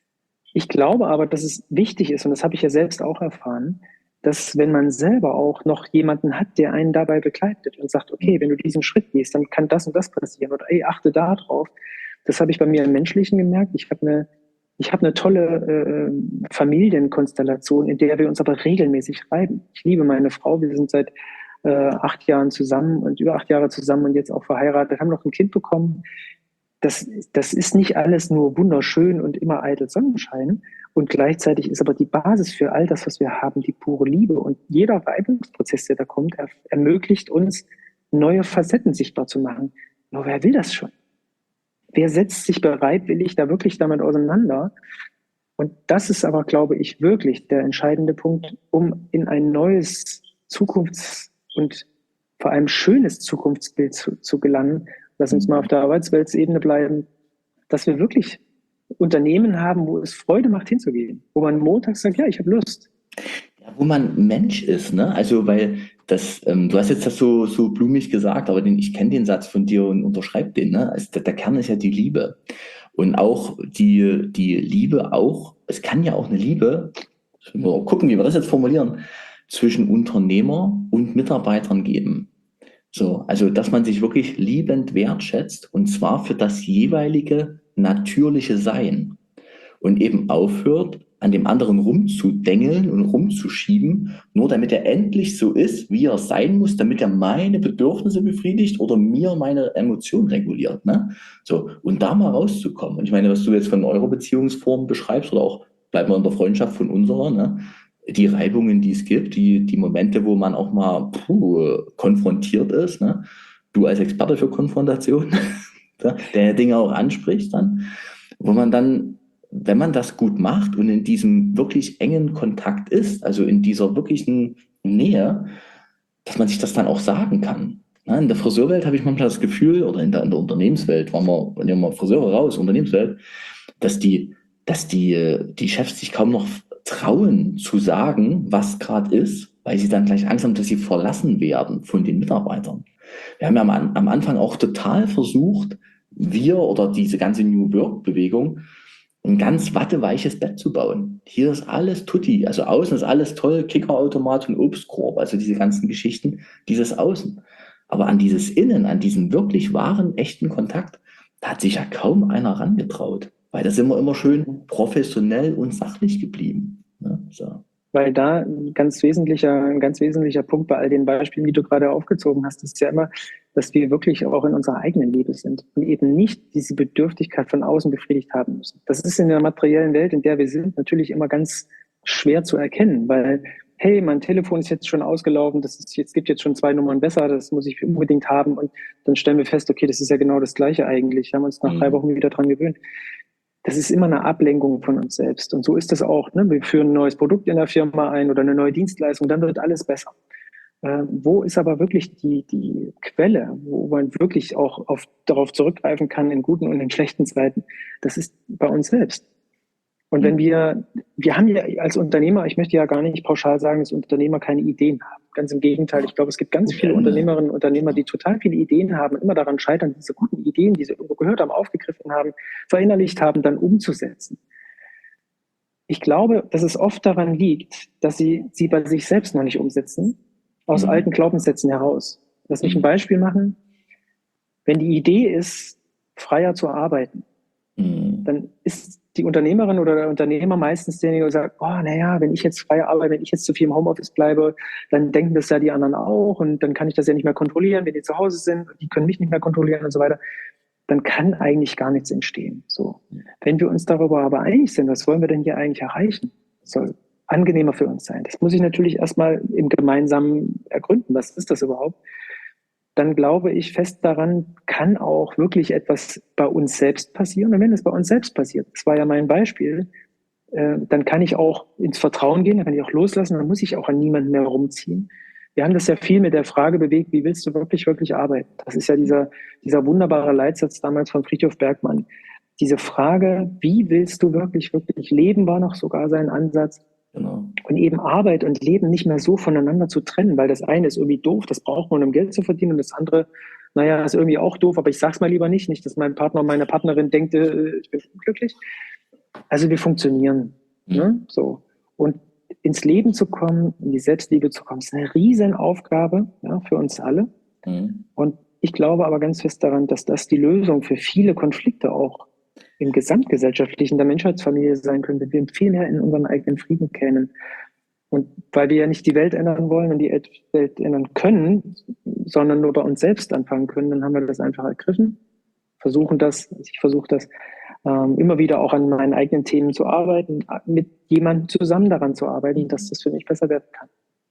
Ich glaube aber, dass es wichtig ist, und das habe ich ja selbst auch erfahren, dass wenn man selber auch noch jemanden hat, der einen dabei begleitet und sagt, okay, wenn du diesen Schritt gehst, dann kann das und das passieren oder ey, achte da drauf. Das habe ich bei mir im Menschlichen gemerkt. Ich habe eine, ich habe eine tolle äh, Familienkonstellation, in der wir uns aber regelmäßig reiben. Ich liebe meine Frau. Wir sind seit äh, acht Jahren zusammen und über acht Jahre zusammen und jetzt auch verheiratet, haben noch ein Kind bekommen. Das, das ist nicht alles nur wunderschön und immer eitel Sonnenschein. Und gleichzeitig ist aber die Basis für all das, was wir haben, die pure Liebe. Und jeder Reibungsprozess, der da kommt, er, ermöglicht uns, neue Facetten sichtbar zu machen. Nur wer will das schon? Wer setzt sich bereitwillig da wirklich damit auseinander? Und das ist aber, glaube ich, wirklich der entscheidende Punkt, um in ein neues Zukunfts- und vor allem schönes Zukunftsbild zu, zu gelangen. Lass uns mal auf der Arbeitsweltsebene bleiben, dass wir wirklich Unternehmen haben, wo es Freude macht, hinzugehen. Wo man montags sagt, ja, ich habe Lust. Ja, wo man Mensch ist, ne? Also, weil das, ähm, du hast jetzt das so, so blumig gesagt, aber den, ich kenne den Satz von dir und unterschreibe den, ne? Also, der, der Kern ist ja die Liebe. Und auch die, die Liebe auch, es kann ja auch eine Liebe, mal gucken, wie wir das jetzt formulieren, zwischen Unternehmer und Mitarbeitern geben. So, also, dass man sich wirklich liebend wertschätzt und zwar für das jeweilige natürliche Sein und eben aufhört, an dem anderen rumzudengeln und rumzuschieben, nur damit er endlich so ist, wie er sein muss, damit er meine Bedürfnisse befriedigt oder mir meine Emotionen reguliert, ne? So, und da mal rauszukommen. Und ich meine, was du jetzt von eurer Beziehungsform beschreibst oder auch bleiben wir in der Freundschaft von unserer, ne? Die Reibungen, die es gibt, die, die Momente, wo man auch mal puh, konfrontiert ist, ne? Du als Experte für Konfrontation, der Dinge auch anspricht dann, wo man dann, wenn man das gut macht und in diesem wirklich engen Kontakt ist, also in dieser wirklichen Nähe, dass man sich das dann auch sagen kann. In der Friseurwelt habe ich manchmal das Gefühl, oder in der, in der Unternehmenswelt, waren wir, nehmen wir Friseure raus, Unternehmenswelt, dass die, dass die, die Chefs sich kaum noch trauen zu sagen, was gerade ist, weil sie dann gleich Angst haben, dass sie verlassen werden von den Mitarbeitern. Wir haben ja am, am Anfang auch total versucht, wir oder diese ganze New Work-Bewegung, ein ganz watteweiches Bett zu bauen. Hier ist alles tutti, also außen ist alles toll, Kickerautomat und Obstkorb, also diese ganzen Geschichten, dieses Außen. Aber an dieses Innen, an diesen wirklich wahren, echten Kontakt, da hat sich ja kaum einer rangetraut. Weil da sind wir immer schön professionell und sachlich geblieben. Ne? So. Weil da ein ganz wesentlicher, ein ganz wesentlicher Punkt bei all den Beispielen, die du gerade aufgezogen hast, ist ja immer, dass wir wirklich auch in unserer eigenen Liebe sind und eben nicht diese Bedürftigkeit von außen befriedigt haben müssen. Das ist in der materiellen Welt, in der wir sind, natürlich immer ganz schwer zu erkennen, weil, hey, mein Telefon ist jetzt schon ausgelaufen, das ist jetzt, gibt jetzt schon zwei Nummern besser, das muss ich unbedingt haben, und dann stellen wir fest, okay, das ist ja genau das Gleiche eigentlich, haben uns nach drei Wochen wieder dran gewöhnt. Das ist immer eine Ablenkung von uns selbst, und so ist das auch, ne? Wir führen ein neues Produkt in der Firma ein oder eine neue Dienstleistung, dann wird alles besser. Äh, wo ist aber wirklich die, die Quelle, wo man wirklich auch auf, darauf zurückgreifen kann in guten und in schlechten Zeiten? Das ist bei uns selbst. Und wenn wir, wir haben ja als Unternehmer, ich möchte ja gar nicht pauschal sagen, dass Unternehmer keine Ideen haben. Ganz im Gegenteil, ich glaube, es gibt ganz viele Unternehmerinnen und Unternehmer, die total viele Ideen haben und immer daran scheitern, diese guten Ideen, die sie irgendwo gehört haben, aufgegriffen haben, verinnerlicht haben, dann umzusetzen. Ich glaube, dass es oft daran liegt, dass sie sie bei sich selbst noch nicht umsetzen, aus mhm. alten Glaubenssätzen heraus. Lass mich ein Beispiel machen. Wenn die Idee ist, freier zu arbeiten, mhm. dann ist die Unternehmerin oder der Unternehmer meistens derjenige, der sagt, oh, naja, wenn ich jetzt freier arbeite, wenn ich jetzt zu viel im Homeoffice bleibe, dann denken das ja die anderen auch, und dann kann ich das ja nicht mehr kontrollieren, wenn die zu Hause sind, die können mich nicht mehr kontrollieren und so weiter. Dann kann eigentlich gar nichts entstehen. So. Wenn wir uns darüber aber einig sind, was wollen wir denn hier eigentlich erreichen? Das soll angenehmer für uns sein. Das muss ich natürlich erstmal im Gemeinsamen ergründen. Was ist das überhaupt? Dann glaube ich fest daran, kann auch wirklich etwas bei uns selbst passieren. Und wenn es bei uns selbst passiert, das war ja mein Beispiel, äh, dann kann ich auch ins Vertrauen gehen, dann kann ich auch loslassen, dann muss ich auch an niemanden mehr rumziehen. Wir haben das ja viel mit der Frage bewegt, wie willst du wirklich, wirklich arbeiten? Das ist ja dieser, dieser wunderbare Leitsatz damals von Friedhof Bergmann. Diese Frage, wie willst du wirklich, wirklich leben, war noch sogar sein Ansatz. Genau. Und eben Arbeit und Leben nicht mehr so voneinander zu trennen, weil das eine ist irgendwie doof, das braucht man, um Geld zu verdienen, und das andere, naja, ist irgendwie auch doof, aber ich sag's mal lieber nicht, nicht, dass mein Partner, meine Partnerin denkt, äh, ich bin unglücklich. Also wir funktionieren, mhm. ne? So. Und ins Leben zu kommen, in die Selbstliebe zu kommen, ist eine riesen Aufgabe, ja, für uns alle. Mhm. Und ich glaube aber ganz fest daran, dass das die Lösung für viele Konflikte auch im Gesamtgesellschaftlichen der Menschheitsfamilie sein können, wenn wir viel mehr in unseren eigenen Frieden kämen. Und weil wir ja nicht die Welt ändern wollen und die Welt ändern können, sondern nur bei uns selbst anfangen können, dann haben wir das einfach ergriffen, versuchen das, ich versuche das, ähm, immer wieder auch an meinen eigenen Themen zu arbeiten, mit jemandem zusammen daran zu arbeiten, dass das für mich besser werden kann.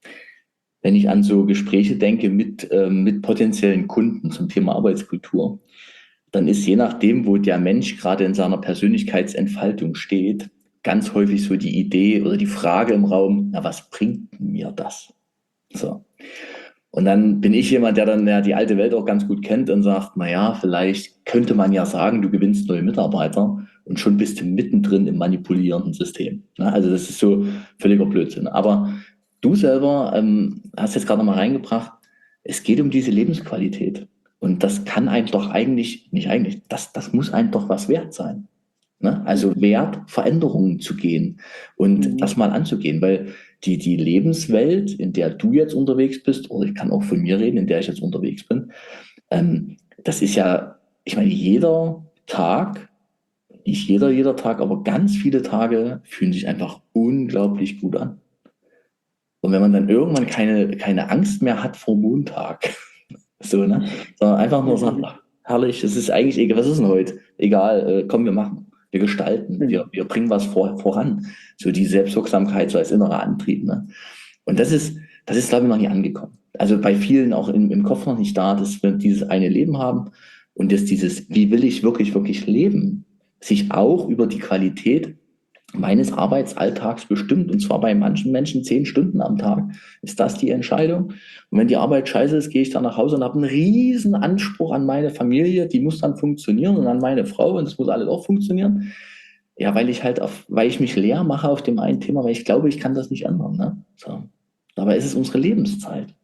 Wenn ich an so Gespräche denke mit, äh, mit potenziellen Kunden zum Thema Arbeitskultur, dann ist je nachdem, wo der Mensch gerade in seiner Persönlichkeitsentfaltung steht, ganz häufig so die Idee oder die Frage im Raum, na, was bringt mir das? So. Und dann bin ich jemand, der dann ja die alte Welt auch ganz gut kennt und sagt, na ja, vielleicht könnte man ja sagen, du gewinnst neue Mitarbeiter und schon bist du mittendrin im manipulierenden System. Also das ist so völliger Blödsinn. Aber du selber ähm, hast jetzt gerade noch mal reingebracht, es geht um diese Lebensqualität. Und das kann einem doch eigentlich, nicht eigentlich, das, das muss einem doch was wert sein. Ne? Also wert, Veränderungen zu gehen und mhm. das mal anzugehen, weil die, die Lebenswelt, in der du jetzt unterwegs bist, oder ich kann auch von mir reden, in der ich jetzt unterwegs bin, ähm, das ist ja, ich meine, jeder Tag, nicht jeder, jeder Tag, aber ganz viele Tage fühlen sich einfach unglaublich gut an. Und wenn man dann irgendwann keine, keine Angst mehr hat vor Montag, so, ne? Sondern einfach nur sagen, ach, herrlich, es ist eigentlich egal, was ist denn heute? Egal, äh, komm, wir machen, wir gestalten, mhm. wir, wir bringen was vor, voran. So die Selbstwirksamkeit, so als innerer Antrieb. Ne? Und das ist, das ist, glaube ich, noch nicht angekommen. Also bei vielen auch im, im Kopf noch nicht da, dass wir dieses eine Leben haben und dass dieses, wie will ich wirklich, wirklich leben, sich auch über die Qualität meines Arbeitsalltags bestimmt, und zwar bei manchen Menschen zehn Stunden am Tag, ist das die Entscheidung. Und wenn die Arbeit scheiße ist, gehe ich dann nach Hause und habe einen riesen Anspruch an meine Familie, die muss dann funktionieren, und an meine Frau, und das muss alles auch funktionieren. Ja, weil ich halt auf, weil ich mich leer mache auf dem einen Thema, weil ich glaube, ich kann das nicht ändern. Ne? So. Dabei ist es unsere Lebenszeit.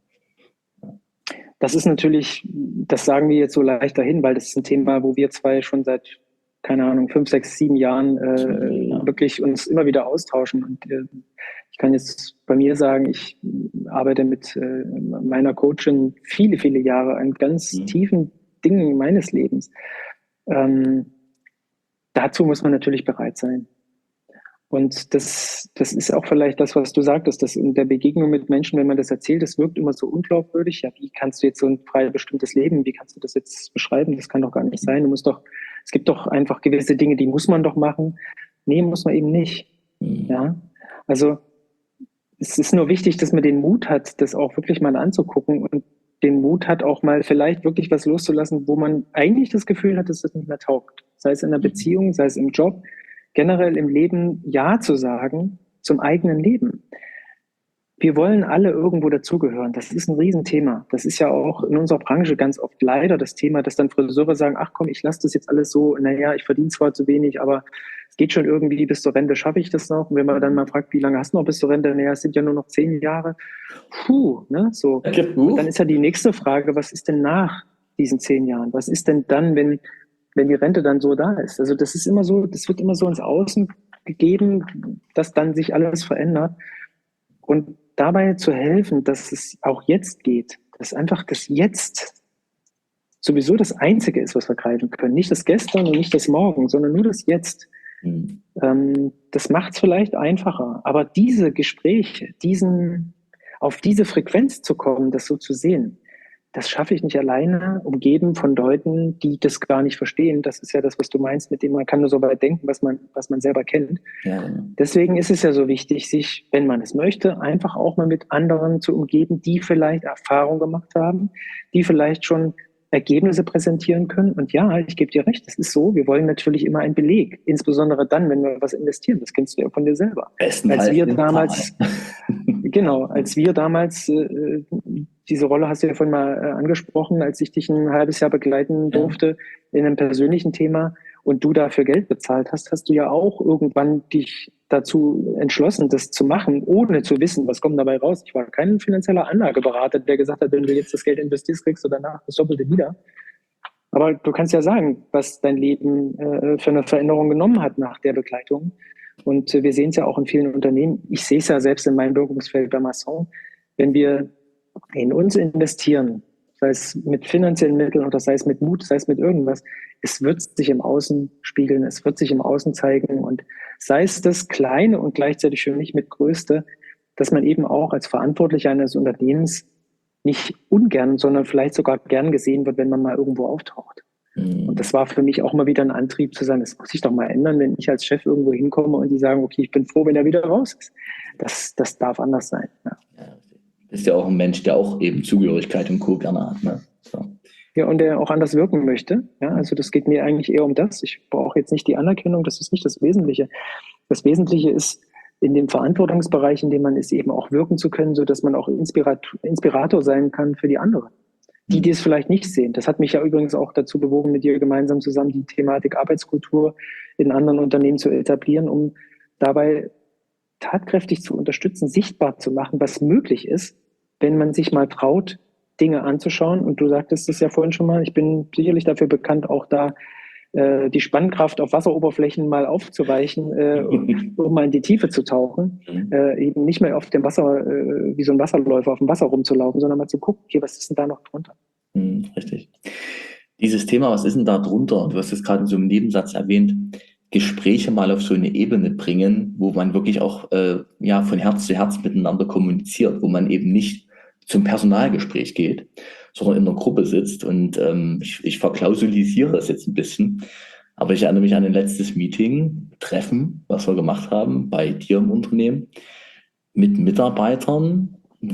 Das ist natürlich, das sagen wir jetzt so leicht dahin, weil das ist ein Thema, wo wir zwei schon seit keine Ahnung, fünf, sechs, sieben Jahren äh, ja. wirklich uns immer wieder austauschen. Und äh, ich kann jetzt bei mir sagen, ich arbeite mit äh, meiner Coachin viele, viele Jahre an ganz mhm. tiefen Dingen meines Lebens. Ähm, dazu muss man natürlich bereit sein. Und das, das ist auch vielleicht das, was du sagtest, dass in der Begegnung mit Menschen, wenn man das erzählt, das wirkt immer so unglaubwürdig. Ja, wie kannst du jetzt so ein frei bestimmtes Leben, wie kannst du das jetzt beschreiben? Das kann doch gar nicht sein. Du musst doch, es gibt doch einfach gewisse Dinge, die muss man doch machen. Nee, muss man eben nicht. Ja, also es ist nur wichtig, dass man den Mut hat, das auch wirklich mal anzugucken und den Mut hat, auch mal vielleicht wirklich was loszulassen, wo man eigentlich das Gefühl hat, dass das nicht mehr taugt. Sei es in einer Beziehung, sei es im Job, generell im Leben Ja zu sagen zum eigenen Leben. Wir wollen alle irgendwo dazugehören. Das ist ein Riesenthema. Das ist ja auch in unserer Branche ganz oft leider das Thema, dass dann Friseure sagen, ach komm, ich lasse das jetzt alles so, naja, ich verdiene zwar zu wenig, aber es geht schon irgendwie, bis zur Rente schaffe ich das noch. Und wenn man dann mal fragt, wie lange hast du noch bis zur Rente? Naja, es sind ja nur noch zehn Jahre. Puh, ne, so. Und dann ist ja die nächste Frage, was ist denn nach diesen zehn Jahren? Was ist denn dann, wenn, wenn die Rente dann so da ist? Also das ist immer so, das wird immer so ins Außen gegeben, dass dann sich alles verändert. Und dabei zu helfen, dass es auch jetzt geht, dass einfach das Jetzt sowieso das Einzige ist, was wir greifen können. Nicht das Gestern und nicht das Morgen, sondern nur das Jetzt. Mhm. Ähm, das macht es vielleicht einfacher. Aber diese Gespräche, diesen, auf diese Frequenz zu kommen, das so zu sehen, das schaffe ich nicht alleine, umgeben von Leuten, die das gar nicht verstehen. Das ist ja das, was du meinst, mit dem man kann nur so weit denken, was man, was man selber kennt. Ja. Deswegen ist es ja so wichtig, sich, wenn man es möchte, einfach auch mal mit anderen zu umgeben, die vielleicht Erfahrung gemacht haben, die vielleicht schon Ergebnisse präsentieren können. Und ja, ich gebe dir recht, das ist so. Wir wollen natürlich immer einen Beleg, insbesondere dann, wenn wir was investieren. Das kennst du ja von dir selber. Besten als wir damals, genau, als wir damals, äh, diese Rolle hast du ja vorhin mal äh, angesprochen, als ich dich ein halbes Jahr begleiten durfte ja. in einem persönlichen Thema und du dafür Geld bezahlt hast, hast du ja auch irgendwann dich dazu entschlossen, das zu machen, ohne zu wissen, was kommt dabei raus. Ich war kein finanzieller Anlageberater, der gesagt hat, wenn du jetzt das Geld investierst, kriegst du danach das Doppelte wieder. Aber du kannst ja sagen, was dein Leben äh, für eine Veränderung genommen hat nach der Begleitung. Und äh, wir sehen es ja auch in vielen Unternehmen. Ich sehe es ja selbst in meinem Wirkungsfeld bei Masson. Wenn wir in uns investieren, sei es mit finanziellen Mitteln oder sei es mit Mut, sei es mit irgendwas, es wird sich im Außen spiegeln, es wird sich im Außen zeigen und sei es das Kleine und gleichzeitig für mich mit Größte, dass man eben auch als Verantwortlicher eines Unternehmens nicht ungern, sondern vielleicht sogar gern gesehen wird, wenn man mal irgendwo auftaucht. Mhm. Und das war für mich auch mal wieder ein Antrieb zu sagen, das muss sich doch mal ändern, wenn ich als Chef irgendwo hinkomme und die sagen, okay, ich bin froh, wenn er wieder raus ist. Das, das darf anders sein. Ja. Ja. Ist ja auch ein Mensch, der auch eben Zugehörigkeit und Co. gerne hat. Ne? So. Ja, und der auch anders wirken möchte. Ja, also das geht mir eigentlich eher um das. Ich brauche jetzt nicht die Anerkennung, das ist nicht das Wesentliche. Das Wesentliche ist, in dem Verantwortungsbereich, in dem man ist, eben auch wirken zu können, sodass man auch Inspirator, Inspirator sein kann für die anderen. Die, die es vielleicht nicht sehen. Das hat mich ja übrigens auch dazu bewogen, mit dir gemeinsam zusammen die Thematik Arbeitskultur in anderen Unternehmen zu etablieren, um dabei tatkräftig zu unterstützen, sichtbar zu machen, was möglich ist, wenn man sich mal traut, Dinge anzuschauen. Und du sagtest es ja vorhin schon mal, ich bin sicherlich dafür bekannt, auch da äh, die Spannkraft auf Wasseroberflächen mal aufzuweichen, äh, um, um mal in die Tiefe zu tauchen. Mhm. Äh, eben nicht mehr auf dem Wasser, äh, wie so ein Wasserläufer auf dem Wasser rumzulaufen, sondern mal zu gucken, okay, was ist denn da noch drunter? Mhm, richtig. Dieses Thema, was ist denn da drunter? Du hast es gerade in so einem Nebensatz erwähnt, Gespräche mal auf so eine Ebene bringen, wo man wirklich auch äh, ja von Herz zu Herz miteinander kommuniziert, wo man eben nicht zum Personalgespräch geht, sondern in einer Gruppe sitzt. Und ähm, ich, ich verklausulisiere das jetzt ein bisschen, aber ich erinnere mich an ein letztes Meeting, Treffen, was wir gemacht haben bei dir im Unternehmen, mit Mitarbeitern,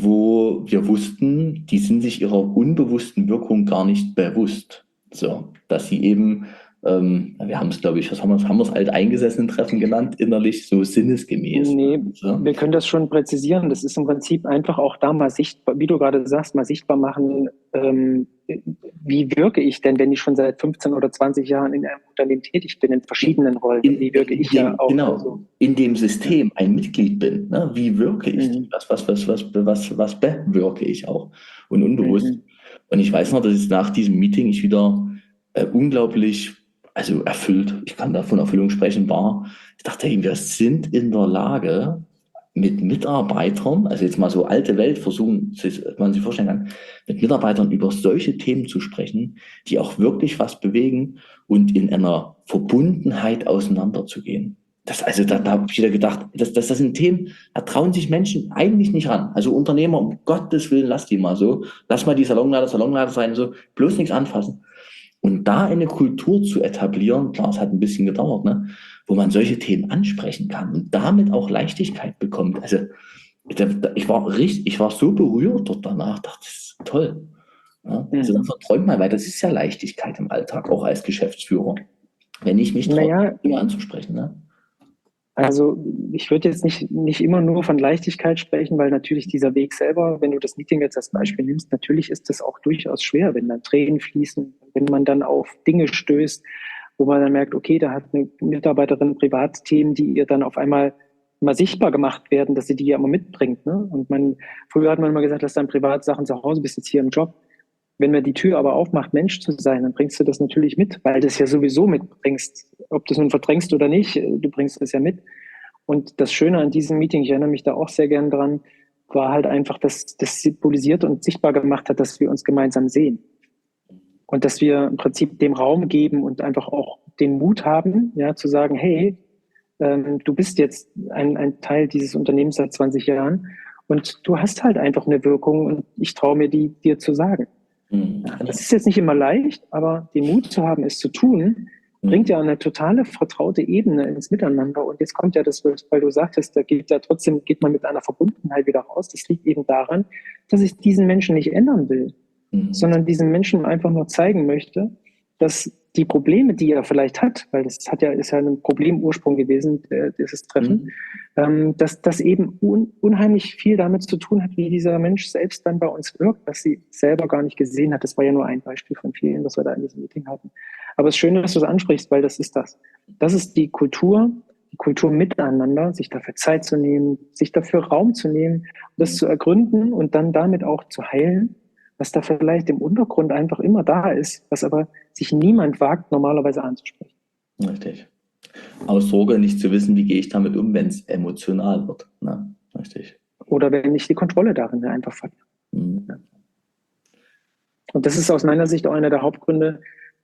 wo wir wussten, die sind sich ihrer unbewussten Wirkung gar nicht bewusst. So, dass sie eben Ähm, wir haben es, glaube ich, was haben wir es, haben wir es alteingesessenen Treffen genannt, innerlich so sinnesgemäß. Nee, so. Wir können das schon präzisieren. Das ist im Prinzip einfach auch da mal sichtbar, wie du gerade sagst, mal sichtbar machen, ähm, wie wirke ich denn, wenn ich schon seit fünfzehn oder zwanzig Jahren in einem Unternehmen tätig bin, in verschiedenen Rollen. In, wie wirke ich dem, ja auch? Genau, so. In dem System ein Mitglied bin. Ne? Wie wirke ich? Mhm. Was, was, was, was, was, was bewirke ich auch? Und unbewusst. Mhm. Und ich weiß noch, dass ich nach diesem Meeting ich wieder äh, unglaublich also erfüllt, ich kann da von Erfüllung sprechen, war, ich dachte, hey, wir sind in der Lage, mit Mitarbeitern, also jetzt mal so alte Welt versuchen, man sich vorstellen kann, mit Mitarbeitern über solche Themen zu sprechen, die auch wirklich was bewegen und in einer Verbundenheit auseinanderzugehen. das, also da, da habe ich wieder gedacht, das, das, das sind Themen, da trauen sich Menschen eigentlich nicht ran. Also Unternehmer, um Gottes Willen, lass die mal so. Lass mal die Salonlader Salonlader sein, so, bloß nichts anfassen. Und da eine Kultur zu etablieren, klar, es hat ein bisschen gedauert, ne, wo man solche Themen ansprechen kann und damit auch Leichtigkeit bekommt. Also ich war richtig, ich war so berührt dort danach, dachte, das ist toll. Ja, also davon träumt man, weil das ist ja Leichtigkeit im Alltag, auch als Geschäftsführer. Wenn ich mich traue, naja, Dinge anzusprechen, ne? Also ich würde jetzt nicht, nicht immer nur von Leichtigkeit sprechen, weil natürlich dieser Weg selber, wenn du das Meeting jetzt als Beispiel nimmst, natürlich ist das auch durchaus schwer, wenn dann Tränen fließen, wenn man dann auf Dinge stößt, wo man dann merkt, okay, da hat eine Mitarbeiterin Privatthemen, die ihr dann auf einmal mal sichtbar gemacht werden, dass sie die ja immer mitbringt. Ne? Und man, früher hat man immer gesagt, dass dann Privatsachen zu Hause bist, jetzt hier im Job. Wenn man die Tür aber aufmacht, Mensch zu sein, dann bringst du das natürlich mit, weil du es ja sowieso mitbringst. Ob du es nun verdrängst oder nicht, du bringst es ja mit. Und das Schöne an diesem Meeting, ich erinnere mich da auch sehr gern dran, war halt einfach, dass das symbolisiert und sichtbar gemacht hat, dass wir uns gemeinsam sehen. Und dass wir im Prinzip dem Raum geben und einfach auch den Mut haben, ja, zu sagen, hey, ähm, du bist jetzt ein, ein Teil dieses Unternehmens seit zwanzig Jahren und du hast halt einfach eine Wirkung und ich traue mir, die dir zu sagen. Ja, das ist jetzt nicht immer leicht, aber den Mut zu haben, es zu tun, bringt ja eine totale vertraute Ebene ins Miteinander. Und jetzt kommt ja das, weil du sagtest, da geht ja trotzdem, geht man mit einer Verbundenheit wieder raus. Das liegt eben daran, dass ich diesen Menschen nicht ändern will, mhm. sondern diesen Menschen einfach nur zeigen möchte, dass die Probleme, die er vielleicht hat, weil das hat ja, ist ja ein Problemursprung gewesen, dieses Treffen, mhm. ähm, dass das eben un, unheimlich viel damit zu tun hat, wie dieser Mensch selbst dann bei uns wirkt, dass sie selber gar nicht gesehen hat. Das war ja nur ein Beispiel von vielen, was wir da in diesem Meeting hatten. Aber es ist schön, dass du es ansprichst, weil das ist das. Das ist die Kultur, die Kultur miteinander, sich dafür Zeit zu nehmen, sich dafür Raum zu nehmen, das zu ergründen und dann damit auch zu heilen, was da vielleicht im Untergrund einfach immer da ist, was aber sich niemand wagt, normalerweise anzusprechen. Richtig. Aus Sorge, nicht zu wissen, wie gehe ich damit um, wenn es emotional wird. Na, richtig. Oder wenn ich die Kontrolle darin einfach verliere. Mhm. Ja. Und das ist aus meiner Sicht auch einer der Hauptgründe,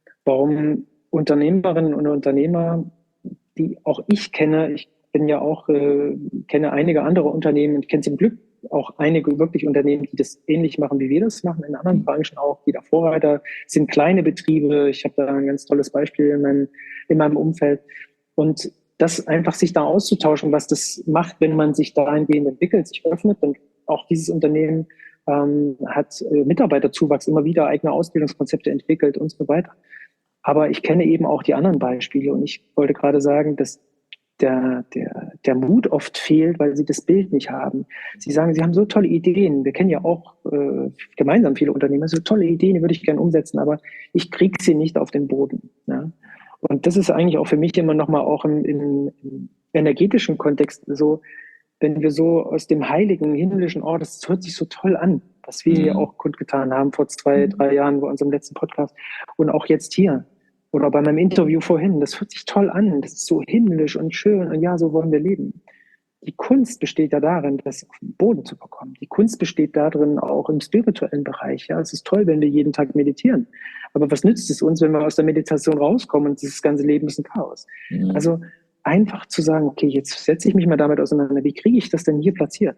warum Unternehmerinnen und Unternehmer, die auch ich kenne, ich bin ja auch, äh, kenne einige andere Unternehmen und kenne zum Glück auch einige wirklich Unternehmen, die das ähnlich machen, wie wir das machen, in anderen Branchen auch, die da Vorreiter sind, kleine Betriebe. Ich habe da ein ganz tolles Beispiel in meinem, in meinem Umfeld. Und das einfach sich da auszutauschen, was das macht, wenn man sich dahingehend entwickelt, sich öffnet. Und auch dieses Unternehmen ähm, hat äh, Mitarbeiterzuwachs, immer wieder eigene Ausbildungskonzepte entwickelt und so weiter. Aber ich kenne eben auch die anderen Beispiele. Und ich wollte gerade sagen, dass Der, der, der Mut oft fehlt, weil sie das Bild nicht haben. Sie sagen, sie haben so tolle Ideen. Wir kennen ja auch äh, gemeinsam viele Unternehmer, so tolle Ideen, die würde ich gerne umsetzen, aber ich kriege sie nicht auf den Boden. Ja? Und das ist eigentlich auch für mich immer nochmal auch im, im, im energetischen Kontext so, wenn wir so aus dem heiligen, himmlischen Ort, das hört sich so toll an, was wir ja mhm. auch kundgetan haben vor zwei, drei Jahren bei unserem letzten Podcast und auch jetzt hier. Oder bei meinem Interview vorhin, das hört sich toll an, das ist so himmlisch und schön und ja, so wollen wir leben. Die Kunst besteht ja darin, das auf den Boden zu bekommen. Die Kunst besteht darin auch im spirituellen Bereich. Ja, es ist toll, wenn wir jeden Tag meditieren. Aber was nützt es uns, wenn wir aus der Meditation rauskommen und dieses ganze Leben ist ein Chaos? Mhm. Also einfach zu sagen, okay, jetzt setze ich mich mal damit auseinander. Wie kriege ich das denn hier platziert?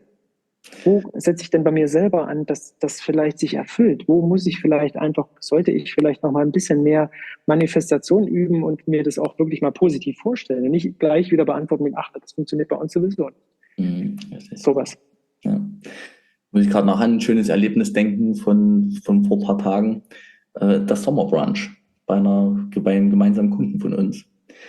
Wo setze ich denn bei mir selber an, dass das vielleicht sich erfüllt? Wo muss ich vielleicht einfach, sollte ich vielleicht noch mal ein bisschen mehr Manifestation üben und mir das auch wirklich mal positiv vorstellen und nicht gleich wieder beantworten mit, ach, das funktioniert bei uns sowieso nicht. Mhm, sowas. Ja. Muss ich gerade noch an ein schönes Erlebnis denken von, von vor ein paar Tagen, äh, das Sommerbrunch bei, einer, bei einem gemeinsamen Kunden von uns.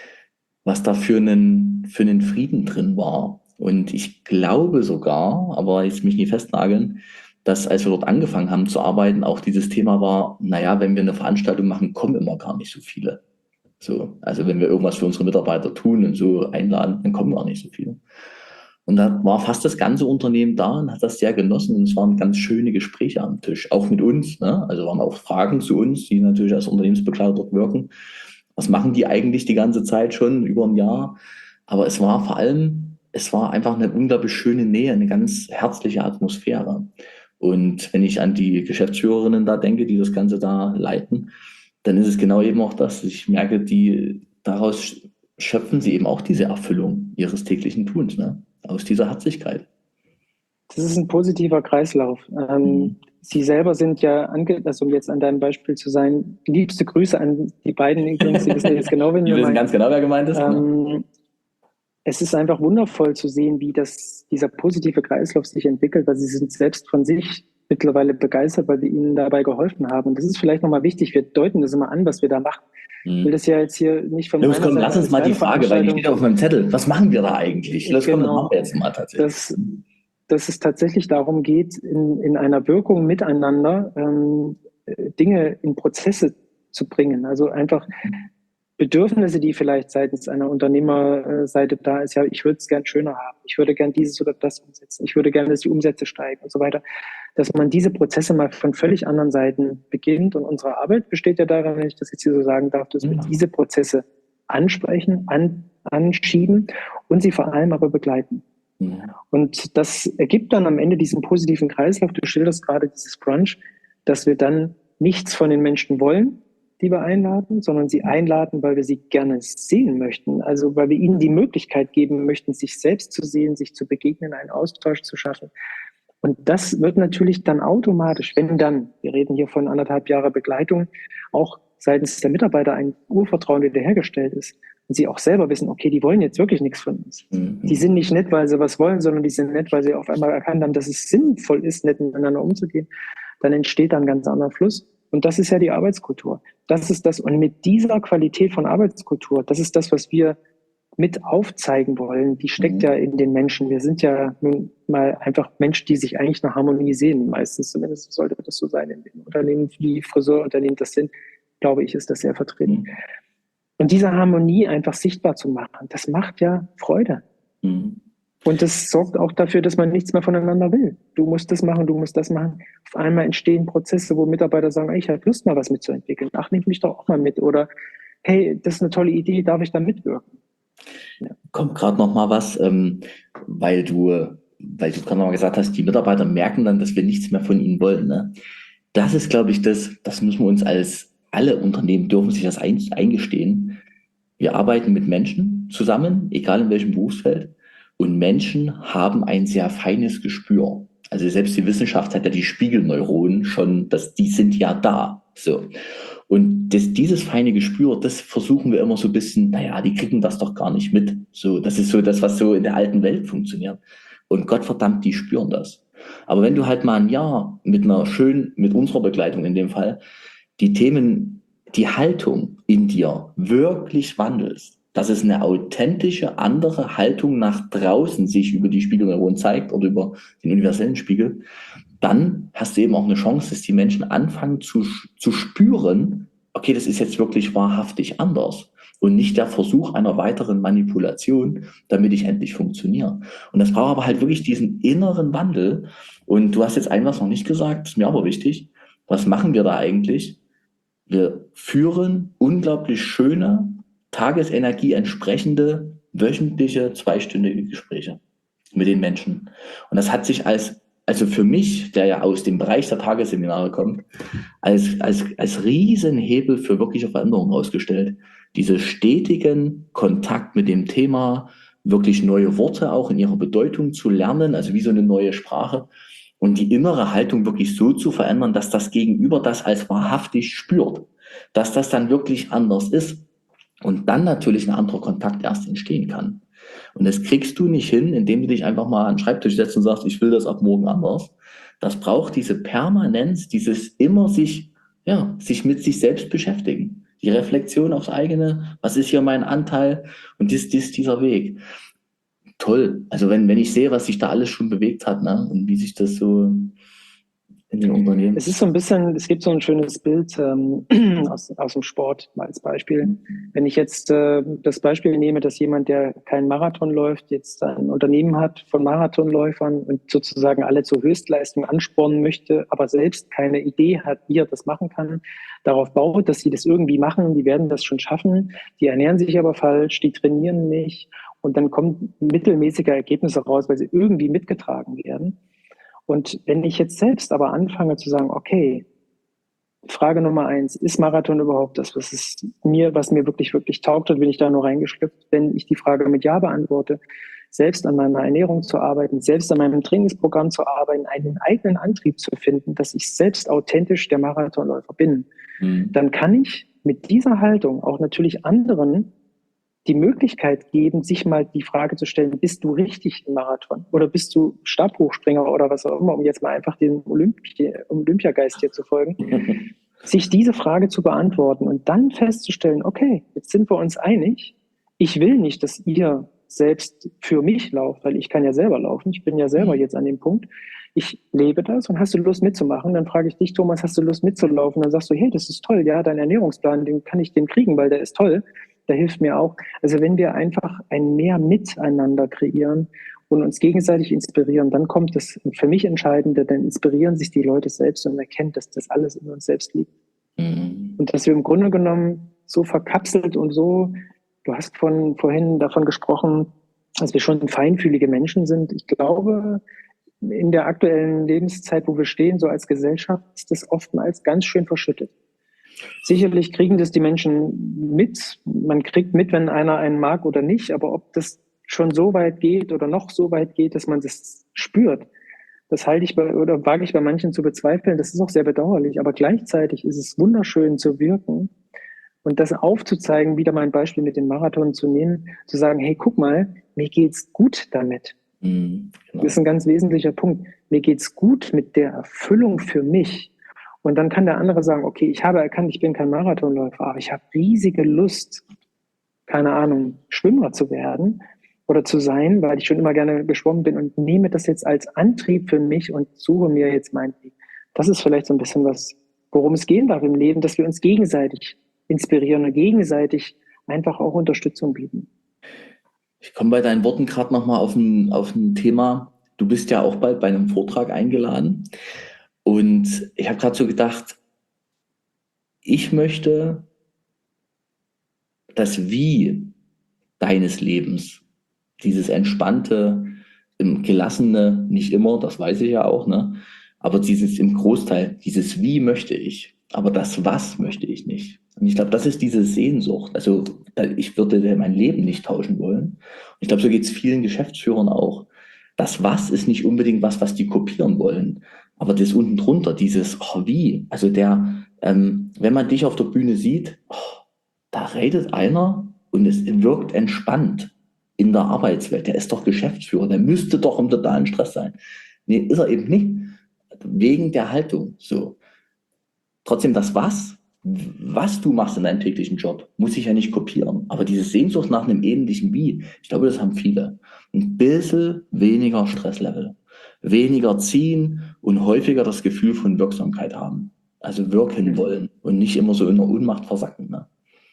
Was da für einen, für einen Frieden drin war. Und ich glaube sogar, aber jetzt mich nie festnageln, dass als wir dort angefangen haben zu arbeiten, auch dieses Thema war, naja, wenn wir eine Veranstaltung machen, kommen immer gar nicht so viele. So, also wenn wir irgendwas für unsere Mitarbeiter tun und so einladen, dann kommen gar nicht so viele. Und da war fast das ganze Unternehmen da und hat das sehr genossen. Und es waren ganz schöne Gespräche am Tisch, auch mit uns. Ne? Also waren auch Fragen zu uns, die natürlich als Unternehmensbegleiter dort wirken. Was machen die eigentlich die ganze Zeit schon über ein Jahr? Aber es war vor allem, es war einfach eine unglaublich schöne Nähe, eine ganz herzliche Atmosphäre. Und wenn ich an die Geschäftsführerinnen da denke, die das Ganze da leiten, dann ist es genau eben auch das. Ich merke, die daraus schöpfen sie eben auch diese Erfüllung ihres täglichen Tuns, ne? Aus dieser Herzlichkeit. Das ist ein positiver Kreislauf. Ähm, Mhm. Sie selber sind ja, ange also um jetzt an deinem Beispiel zu sein, liebste Grüße an die beiden übrigens, Sie wissen ja jetzt genau, wen Wir wir wissen meinen. ganz genau, wer gemeint ist. Ne? Ähm, Es ist einfach wundervoll zu sehen, wie das, dieser positive Kreislauf sich entwickelt, weil sie sind selbst von sich mittlerweile begeistert, weil wir ihnen dabei geholfen haben. Und das ist vielleicht nochmal wichtig. Wir deuten das immer an, was wir da machen. Ich will Mhm. das ja jetzt hier nicht von Los, meiner komm, Seite lass uns als mal die Frage, weil die steht Werbeveranstaltung. auf meinem Zettel. Was machen wir da eigentlich? Los, komm, das machen Genau. wir jetzt mal tatsächlich. Dass, dass es tatsächlich darum geht, in, in einer Wirkung miteinander ähm, Dinge in Prozesse zu bringen. Also einfach Bedürfnisse, die vielleicht seitens einer Unternehmerseite da ist, ja, ich würde es gern schöner haben, ich würde gern dieses oder das umsetzen, ich würde gerne, dass die Umsätze steigen und so weiter, dass man diese Prozesse mal von völlig anderen Seiten beginnt. Und unsere Arbeit besteht ja darin, wenn ich das jetzt hier so sagen darf, dass wir diese Prozesse ansprechen, an, anschieben und sie vor allem aber begleiten. Und das ergibt dann am Ende diesen positiven Kreislauf. Du schilderst gerade dieses Brunch, dass wir dann nichts von den Menschen wollen, die wir einladen, sondern sie einladen, weil wir sie gerne sehen möchten. Also weil wir ihnen die Möglichkeit geben möchten, sich selbst zu sehen, sich zu begegnen, einen Austausch zu schaffen. Und das wird natürlich dann automatisch, wenn dann, wir reden hier von anderthalb Jahre Begleitung, auch seitens der Mitarbeiter ein Urvertrauen wiederhergestellt ist. Und sie auch selber wissen, okay, die wollen jetzt wirklich nichts von uns. Mhm. Die sind nicht nett, weil sie was wollen, sondern die sind nett, weil sie auf einmal erkannt haben, dass es sinnvoll ist, nett miteinander umzugehen. Dann entsteht da ein ganz anderer Fluss. Und das ist ja die Arbeitskultur. Das ist das. Und mit dieser Qualität von Arbeitskultur, das ist das, was wir mit aufzeigen wollen. Die steckt mhm. ja in den Menschen. Wir sind ja nun mal einfach Menschen, die sich eigentlich nach Harmonie sehen. Meistens zumindest sollte das so sein in den Unternehmen, wie Friseurunternehmen das sind. Glaube ich, ist das sehr vertreten. Mhm. Und diese Harmonie einfach sichtbar zu machen, das macht ja Freude. Mhm. Und das sorgt auch dafür, dass man nichts mehr voneinander will. Du musst das machen, du musst das machen. Auf einmal entstehen Prozesse, wo Mitarbeiter sagen, ey, ich habe Lust, mal was mitzuentwickeln. Ach, nimm mich doch auch mal mit. Oder, hey, das ist eine tolle Idee, darf ich da mitwirken? Ja. Kommt gerade noch mal was, ähm, weil du, weil du gerade noch mal gesagt hast, die Mitarbeiter merken dann, dass wir nichts mehr von ihnen wollen. Ne? Das ist, glaube ich, das, das müssen wir uns als alle Unternehmen dürfen sich das ein, eingestehen. Wir arbeiten mit Menschen zusammen, egal in welchem Berufsfeld. Und Menschen haben ein sehr feines Gespür. Also selbst die Wissenschaft hat ja die Spiegelneuronen schon, dass die sind ja da. So. Und das, dieses feine Gespür, das versuchen wir immer so ein bisschen, naja, die kriegen das doch gar nicht mit. So, das ist so das, was so in der alten Welt funktioniert. Und Gottverdammt, die spüren das. Aber wenn du halt mal ein Jahr mit einer schönen, mit unserer Begleitung in dem Fall, die Themen, die Haltung in dir wirklich wandelst, dass es eine authentische, andere Haltung nach draußen sich über die Spiegelneuronen zeigt oder über den universellen Spiegel, dann hast du eben auch eine Chance, dass die Menschen anfangen zu, zu spüren, okay, das ist jetzt wirklich wahrhaftig anders und nicht der Versuch einer weiteren Manipulation, damit ich endlich funktioniere. Und das braucht aber halt wirklich diesen inneren Wandel. Und du hast jetzt ein was noch nicht gesagt, ist mir aber wichtig. Was machen wir da eigentlich? Wir führen unglaublich schöne, Tagesenergie entsprechende, wöchentliche, zweistündige Gespräche mit den Menschen. Und das hat sich als, also für mich, der ja aus dem Bereich der Tagesseminare kommt, als, als, als Riesenhebel für wirkliche Veränderungen herausgestellt. Diese stetigen Kontakt mit dem Thema, wirklich neue Worte auch in ihrer Bedeutung zu lernen, also wie so eine neue Sprache. Und die innere Haltung wirklich so zu verändern, dass das Gegenüber das als wahrhaftig spürt, dass das dann wirklich anders ist und dann natürlich ein anderer Kontakt erst entstehen kann. Und das kriegst du nicht hin, indem du dich einfach mal an den Schreibtisch setzt und sagst, ich will das ab morgen anders. Das braucht diese Permanenz, dieses immer sich, ja, sich mit sich selbst beschäftigen. Die Reflexion aufs eigene, was ist hier mein Anteil und dies, dies, dieser Weg. Toll. Also wenn, wenn ich sehe, was sich da alles schon bewegt hat, ne, und wie sich das so in den Unternehmen. Es ist so ein bisschen, es gibt so ein schönes Bild ähm, aus, aus dem Sport mal als Beispiel. Wenn ich jetzt äh, das Beispiel nehme, dass jemand, der keinen Marathon läuft, jetzt ein Unternehmen hat von Marathonläufern und sozusagen alle zur Höchstleistung anspornen möchte, aber selbst keine Idee hat, wie er das machen kann, darauf baut, dass sie das irgendwie machen, die werden das schon schaffen, die ernähren sich aber falsch, die trainieren nicht und dann kommen mittelmäßige Ergebnisse raus, weil sie irgendwie mitgetragen werden. Und wenn ich jetzt selbst aber anfange zu sagen, okay, Frage Nummer eins, ist Marathon überhaupt das, was es mir, was mir wirklich, wirklich taugt, und bin ich da nur reingeschlüpft? Wenn ich die Frage mit Ja beantworte, selbst an meiner Ernährung zu arbeiten, selbst an meinem Trainingsprogramm zu arbeiten, einen eigenen Antrieb zu finden, dass ich selbst authentisch der Marathonläufer bin, mhm. dann kann ich mit dieser Haltung auch natürlich anderen die Möglichkeit geben, sich mal die Frage zu stellen, bist du richtig im Marathon oder bist du Stabhochspringer oder was auch immer, um jetzt mal einfach dem Olympi- Olympiageist hier zu folgen, sich diese Frage zu beantworten und dann festzustellen, okay, jetzt sind wir uns einig, ich will nicht, dass ihr selbst für mich lauft, weil ich kann ja selber laufen, ich bin ja selber jetzt an dem Punkt, ich lebe das und hast du Lust mitzumachen? Dann frage ich dich, Thomas, hast du Lust mitzulaufen? Dann sagst du, hey, das ist toll, ja, dein Ernährungsplan, den kann ich dem kriegen, weil der ist toll. Der hilft mir auch. Also wenn wir einfach ein mehr Miteinander kreieren und uns gegenseitig inspirieren, dann kommt das für mich Entscheidende, dann inspirieren sich die Leute selbst und erkennen, dass das alles in uns selbst liegt. Mhm. Und dass wir im Grunde genommen so verkapselt und so, du hast von, vorhin davon gesprochen, dass wir schon feinfühlige Menschen sind. Ich glaube, in der aktuellen Lebenszeit, wo wir stehen, so als Gesellschaft, ist das oftmals ganz schön verschüttet. Sicherlich kriegen das die Menschen mit. Man kriegt mit, wenn einer einen mag oder nicht. Aber ob das schon so weit geht oder noch so weit geht, dass man das spürt, das halte ich bei, oder wage ich bei manchen zu bezweifeln. Das ist auch sehr bedauerlich. Aber gleichzeitig ist es wunderschön zu wirken und das aufzuzeigen, wieder mein Beispiel mit dem Marathon zu nehmen, zu sagen, hey, guck mal, mir geht's gut damit. Mhm, genau. Das ist ein ganz wesentlicher Punkt. Mir geht's gut mit der Erfüllung für mich. Und dann kann der andere sagen, okay, ich habe erkannt, ich bin kein Marathonläufer, aber ich habe riesige Lust, keine Ahnung, Schwimmer zu werden oder zu sein, weil ich schon immer gerne geschwommen bin und nehme das jetzt als Antrieb für mich und suche mir jetzt meinen Weg. Das ist vielleicht so ein bisschen was, worum es gehen darf im Leben, dass wir uns gegenseitig inspirieren und gegenseitig einfach auch Unterstützung bieten. Ich komme bei deinen Worten gerade nochmal auf ein, auf ein Thema. Du bist ja auch bald bei einem Vortrag eingeladen. Und ich habe gerade so gedacht, ich möchte das Wie deines Lebens, dieses entspannte, gelassene, nicht immer, das weiß ich ja auch, ne? Aber dieses im Großteil, dieses Wie möchte ich, aber das Was möchte ich nicht. Und ich glaube, das ist diese Sehnsucht. Also ich würde mein Leben nicht tauschen wollen. Und ich glaube, so geht es vielen Geschäftsführern auch. Das Was ist nicht unbedingt was, was die kopieren wollen. Aber das unten drunter, dieses oh, Wie, also der, ähm, wenn man dich auf der Bühne sieht, oh, da redet einer und es wirkt entspannt in der Arbeitswelt. Der ist doch Geschäftsführer, der müsste doch im totalen Stress sein. Nee, ist er eben nicht. Wegen der Haltung. So. Trotzdem das Was, was du machst in deinem täglichen Job, muss ich ja nicht kopieren. Aber diese Sehnsucht nach einem ähnlichen Wie, ich glaube, das haben viele. Ein bisschen weniger Stresslevel. Weniger ziehen und häufiger das Gefühl von Wirksamkeit haben. Also wirken wollen und nicht immer so in der Ohnmacht versacken. Ne?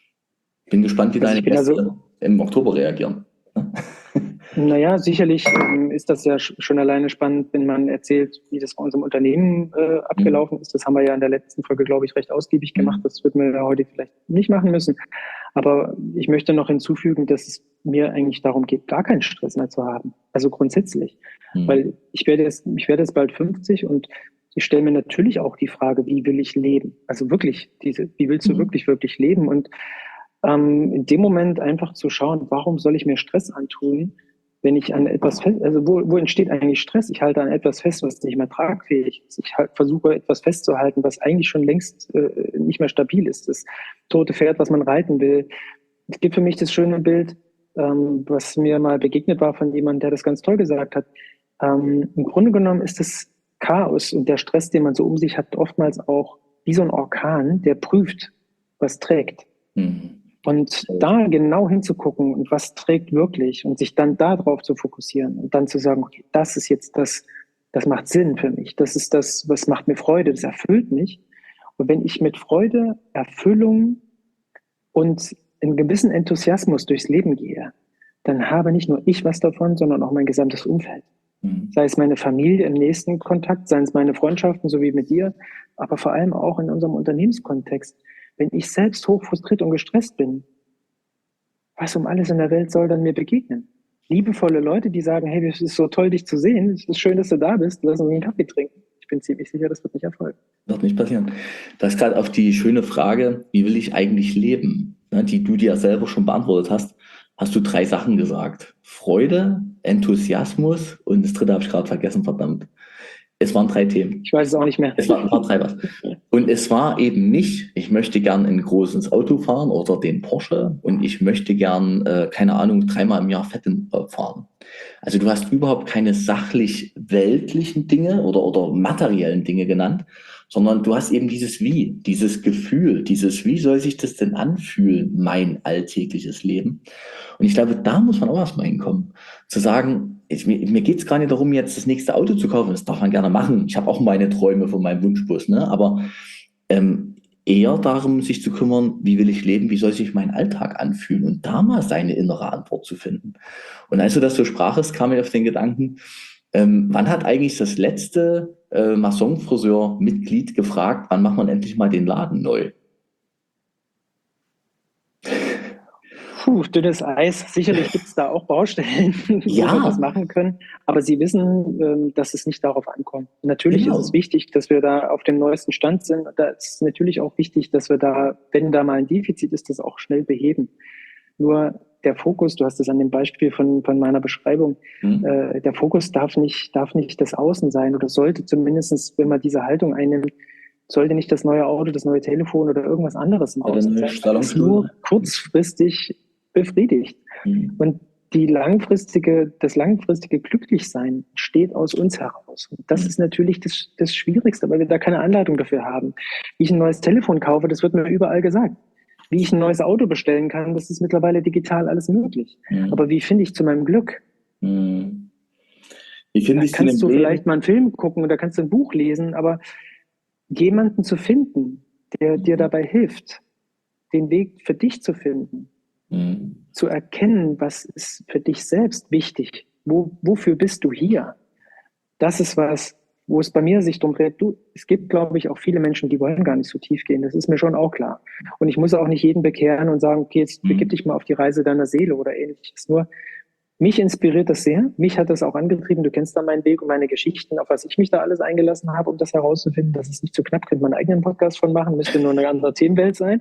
Bin gespannt, wie also deine Gäste also, im Oktober reagieren. Naja, sicherlich ähm, ist das ja schon alleine spannend, wenn man erzählt, wie das bei unserem Unternehmen äh, abgelaufen ist. Das haben wir ja in der letzten Folge, glaube ich, recht ausgiebig gemacht. Das würden wir ja heute vielleicht nicht machen müssen. Aber ich möchte noch hinzufügen, dass es mir eigentlich darum geht, gar keinen Stress mehr zu haben. Also grundsätzlich. Mhm. Weil ich werde jetzt, ich werde jetzt bald fünfzig und ich stelle mir natürlich auch die Frage, wie will ich leben? Also wirklich, diese, wie willst du mhm. wirklich, wirklich leben? Und ähm, in dem Moment einfach zu schauen, warum soll ich mir Stress antun, wenn ich an etwas fest, also wo, wo entsteht eigentlich Stress? Ich halte an etwas fest, was nicht mehr tragfähig ist. Ich halt versuche etwas festzuhalten, was eigentlich schon längst äh, nicht mehr stabil ist. Das tote Pferd, was man reiten will. Es gibt für mich das schöne Bild, ähm, was mir mal begegnet war von jemandem, der das ganz toll gesagt hat. Ähm, im Grunde genommen ist das Chaos und der Stress, den man so um sich hat, oftmals auch wie so ein Orkan, der prüft, was trägt. Mhm. Und da genau hinzugucken und was trägt wirklich und sich dann darauf zu fokussieren und dann zu sagen, okay, das ist jetzt das, das macht Sinn für mich. Das ist das, was macht mir Freude, das erfüllt mich. Und wenn ich mit Freude, Erfüllung und einem gewissen Enthusiasmus durchs Leben gehe, dann habe nicht nur ich was davon, sondern auch mein gesamtes Umfeld. Mhm. Sei es meine Familie im nächsten Kontakt, seien es meine Freundschaften, so wie mit dir, aber vor allem auch in unserem Unternehmenskontext. Wenn ich selbst hochfrustriert und gestresst bin, was um alles in der Welt soll dann mir begegnen? Liebevolle Leute, die sagen, hey, es ist so toll, dich zu sehen, es ist schön, dass du da bist, lass uns einen Kaffee trinken. Ich bin ziemlich sicher, das wird nicht erfolgen. Wird nicht passieren. Das ist gerade auf die schöne Frage, wie will ich eigentlich leben, ne, die du dir selber schon beantwortet hast, hast du drei Sachen gesagt. Freude, Enthusiasmus und das dritte habe ich gerade vergessen, verdammt. Es waren drei Themen. Ich weiß es auch nicht mehr. Es waren, waren drei was. Und es war eben nicht, ich möchte gern ein großes Auto fahren oder den Porsche und ich möchte gern, äh, keine Ahnung, dreimal im Jahr Fetten fahren. Also du hast überhaupt keine sachlich weltlichen Dinge oder, oder materiellen Dinge genannt, sondern du hast eben dieses Wie, dieses Gefühl, dieses Wie soll sich das denn anfühlen, mein alltägliches Leben. Und ich glaube, da muss man auch erstmal hinkommen, zu sagen, ich, mir, mir geht es gar nicht darum, jetzt das nächste Auto zu kaufen, das darf man gerne machen. Ich habe auch meine Träume von meinem Wunschbus, ne? Aber ähm, eher darum, sich zu kümmern, wie will ich leben, wie soll sich mein Alltag anfühlen und da mal seine innere Antwort zu finden. Und als du das so sprachest, kam mir auf den Gedanken, ähm, wann hat eigentlich das letzte äh, Massonfriseur-Mitglied gefragt, wann macht man endlich mal den Laden neu? Puh, dünnes Eis. Sicherlich gibt es da auch Baustellen, Ja. wo wir das machen können. Aber Sie wissen, ähm, dass es nicht darauf ankommt. Natürlich Genau. ist es wichtig, dass wir da auf dem neuesten Stand sind. Da ist natürlich auch wichtig, dass wir da, wenn da mal ein Defizit ist, das auch schnell beheben. Nur der Fokus, du hast es an dem Beispiel von, von meiner Beschreibung, mhm. äh, der Fokus darf nicht, darf nicht das Außen sein oder sollte zumindest, wenn man diese Haltung einnimmt, sollte nicht das neue Auto, das neue Telefon oder irgendwas anderes im Außen sein, das nur kurzfristig befriedigt. Mhm. Und die langfristige, das langfristige Glücklichsein steht aus uns heraus. Und das mhm. ist natürlich das, das Schwierigste, weil wir da keine Anleitung dafür haben. Wie ich ein neues Telefon kaufe, das wird mir überall gesagt. Wie ich ein neues Auto bestellen kann, das ist mittlerweile digital alles möglich. Mhm. Aber wie finde ich zu meinem Glück? Mhm. Wie finde ich da kannst du Leben? Vielleicht mal einen Film gucken oder kannst du ein Buch lesen, aber jemanden zu finden, der dir dabei hilft, den Weg für dich zu finden, mhm. zu erkennen, was ist für dich selbst wichtig, wo, wofür bist du hier? Das ist was, wo es bei mir sich drum dreht. Du, es gibt, glaube ich, auch viele Menschen, die wollen gar nicht so tief gehen. Das ist mir schon auch klar. Und ich muss auch nicht jeden bekehren und sagen, okay, jetzt begib dich mal auf die Reise deiner Seele oder ähnliches. Nur mich inspiriert das sehr. Mich hat das auch angetrieben. Du kennst da meinen Weg und meine Geschichten, auf was ich mich da alles eingelassen habe, um das herauszufinden. Das ist nicht zu knapp. Könnte man einen eigenen Podcast von machen. Müsste nur eine andere Themenwelt sein.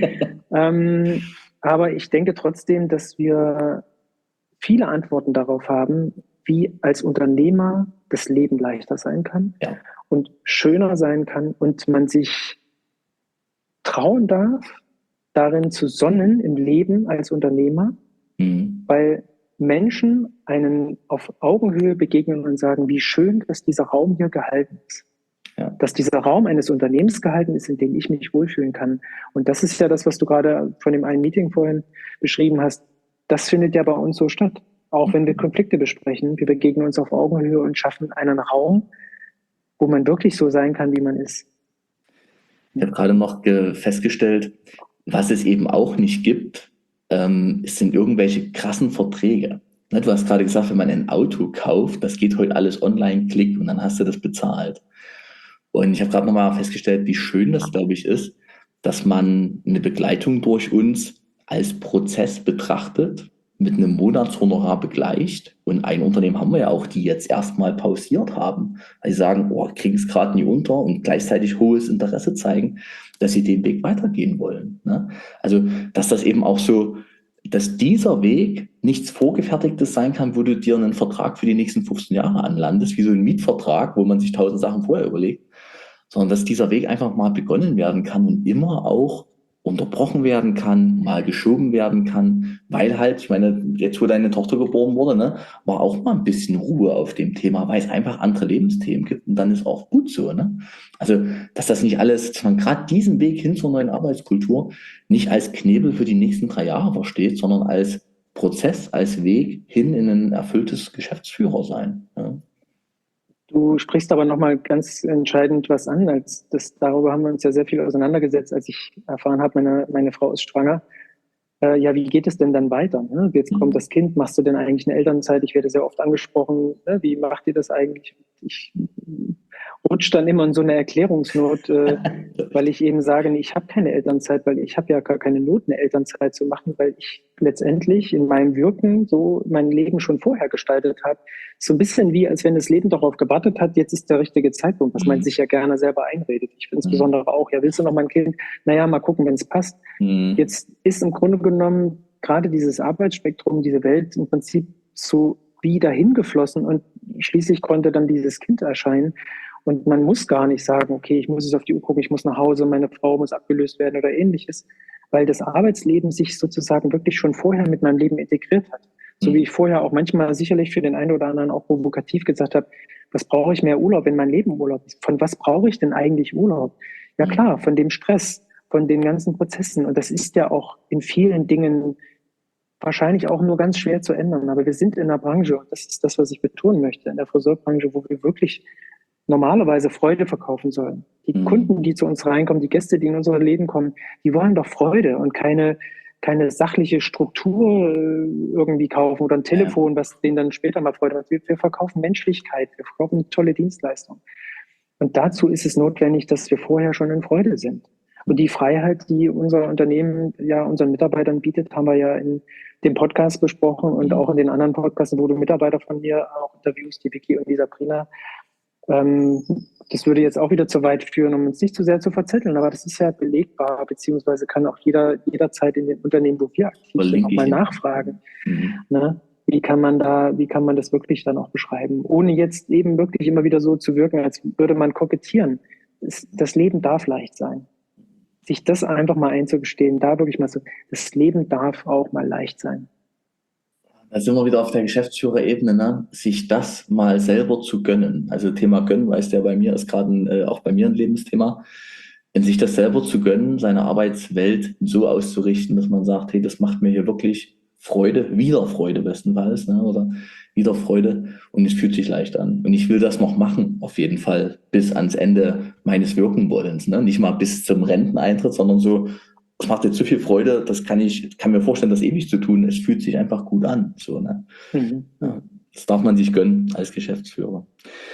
ähm, aber ich denke trotzdem, dass wir viele Antworten darauf haben, wie als Unternehmer das Leben leichter sein kann, ja, und schöner sein kann und man sich trauen darf, darin zu sonnen im Leben als Unternehmer, mhm. weil Menschen einen auf Augenhöhe begegnen und sagen, wie schön, dass dieser Raum hier gehalten ist. Ja. Dass dieser Raum eines Unternehmens gehalten ist, in dem ich mich wohlfühlen kann. Und das ist ja das, was du gerade von dem einen Meeting vorhin beschrieben hast. Das findet ja bei uns so statt. Auch wenn wir Konflikte besprechen, wir begegnen uns auf Augenhöhe und schaffen einen Raum, wo man wirklich so sein kann, wie man ist. Ich habe gerade noch festgestellt, was es eben auch nicht gibt, ähm, es sind irgendwelche krassen Verträge. Du hast gerade gesagt, wenn man ein Auto kauft, das geht heute alles online, klick und dann hast du das bezahlt. Und ich habe gerade nochmal festgestellt, wie schön das, glaube ich, ist, dass man eine Begleitung durch uns als Prozess betrachtet, mit einem Monatshonorar begleicht. Und ein Unternehmen haben wir ja auch, die jetzt erstmal pausiert haben, weil sie sagen, oh, kriegen es gerade nie unter und gleichzeitig hohes Interesse zeigen, dass sie den Weg weitergehen wollen. Ne? Also, dass das eben auch so, dass dieser Weg nichts Vorgefertigtes sein kann, wo du dir einen Vertrag für die nächsten fünfzehn Jahre anlandest, wie so ein Mietvertrag, wo man sich tausend Sachen vorher überlegt, sondern dass dieser Weg einfach mal begonnen werden kann und immer auch unterbrochen werden kann, mal geschoben werden kann, weil halt, ich meine, jetzt wo deine Tochter geboren wurde, ne, war auch mal ein bisschen Ruhe auf dem Thema, weil es einfach andere Lebensthemen gibt und dann ist auch gut so, ne? Also, dass das nicht alles, dass man gerade diesen Weg hin zur neuen Arbeitskultur nicht als Knebel für die nächsten drei Jahre versteht, sondern als Prozess, als Weg hin in ein erfülltes Geschäftsführer sein. Ja. Du sprichst aber nochmal ganz entscheidend was an. Als das, darüber haben wir uns ja sehr viel auseinandergesetzt, als ich erfahren habe, meine, meine Frau ist schwanger. Äh, ja, wie geht es denn dann weiter? Ne? Jetzt kommt das Kind, machst du denn eigentlich eine Elternzeit? Ich werde sehr oft angesprochen, ne? Wie macht ihr das eigentlich? Ich, rutsche dann immer in so eine Erklärungsnot, äh, weil ich eben sage, nee, ich habe keine Elternzeit, weil ich habe ja gar keine Not, eine Elternzeit zu machen, weil ich letztendlich in meinem Wirken so mein Leben schon vorher gestaltet habe. So ein bisschen wie, als wenn das Leben darauf gewartet hat, jetzt ist der richtige Zeitpunkt, was man Mhm. sich ja gerne selber einredet. Ich finde Mhm. insbesondere auch, ja, willst du noch mal ein Kind? Naja, mal gucken, wenn es passt. Mhm. Jetzt ist im Grunde genommen gerade dieses Arbeitsspektrum, diese Welt im Prinzip so wie dahin geflossen und schließlich konnte dann dieses Kind erscheinen. Und man muss gar nicht sagen, okay, ich muss jetzt auf die Uhr gucken, ich muss nach Hause, meine Frau muss abgelöst werden oder ähnliches, weil das Arbeitsleben sich sozusagen wirklich schon vorher mit meinem Leben integriert hat. So wie ich vorher auch manchmal sicherlich für den einen oder anderen auch provokativ gesagt habe, was brauche ich mehr Urlaub, wenn mein Leben Urlaub ist? Von was brauche ich denn eigentlich Urlaub? Ja klar, von dem Stress, von den ganzen Prozessen. Und das ist ja auch in vielen Dingen wahrscheinlich auch nur ganz schwer zu ändern. Aber wir sind in einer Branche, und das ist das, was ich betonen möchte, in der Friseurbranche, wo wir wirklich normalerweise Freude verkaufen sollen. Die Mhm. Kunden, die zu uns reinkommen, die Gäste, die in unser Leben kommen, die wollen doch Freude und keine, keine sachliche Struktur äh, irgendwie kaufen oder ein Telefon, was denen dann später mal Freude macht. Wir, wir verkaufen Menschlichkeit, wir verkaufen eine tolle Dienstleistung. Und dazu ist es notwendig, dass wir vorher schon in Freude sind. Und die Freiheit, die unser Unternehmen ja unseren Mitarbeitern bietet, haben wir ja in dem Podcast besprochen und auch in den anderen Podcasts, wo du Mitarbeiter von mir auch interviewst, die Vicky und die Sabrina. Ähm, das würde jetzt auch wieder zu weit führen, um uns nicht zu sehr zu verzetteln, aber das ist ja belegbar, beziehungsweise kann auch jeder jederzeit in den Unternehmen, wo wir aktiv sind, auch mal nachfragen. Mhm. Ne? Wie kann man da, wie kann man das wirklich dann auch beschreiben, ohne jetzt eben wirklich immer wieder so zu wirken, als würde man kokettieren. Das, das Leben darf leicht sein. Sich das einfach mal einzugestehen, da wirklich mal so, das Leben darf auch mal leicht sein. Da sind wir wieder auf der Geschäftsführerebene, ne? Sich das mal selber zu gönnen. Also Thema Gönnen, weißt du ja, bei mir ist gerade äh, auch bei mir ein Lebensthema. In sich das selber zu gönnen, seine Arbeitswelt so auszurichten, dass man sagt, hey, das macht mir hier wirklich Freude, wieder Freude bestenfalls, ne? Oder wieder Freude und es fühlt sich leicht an. Und ich will das noch machen, auf jeden Fall, bis ans Ende meines Wirkenwollens, ne? Nicht mal bis zum Renteneintritt, sondern so, es macht jetzt so viel Freude, das kann ich, kann mir vorstellen, das ewig zu tun. Es fühlt sich einfach gut an. So, ne? Mhm. Ja, das darf man sich gönnen als Geschäftsführer.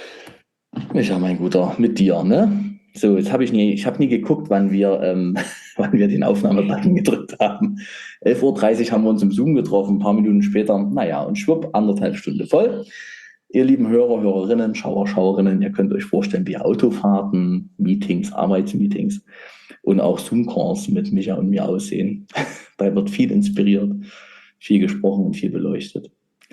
Ja, mein Guter, mit dir, ne? So, jetzt habe ich nie, ich habe nie geguckt, wann wir, ähm, wann wir den Aufnahmebutton gedrückt haben. elf Uhr dreißig haben wir uns im Zoom getroffen, ein paar Minuten später, naja, und schwupp, anderthalb Stunde voll. Ihr lieben Hörer, Hörerinnen, Schauer, Schauerinnen, ihr könnt euch vorstellen, wie Autofahrten, Meetings, Arbeitsmeetings und auch Zoom-Calls mit Micha und mir aussehen. Da wird viel inspiriert, viel gesprochen und viel beleuchtet.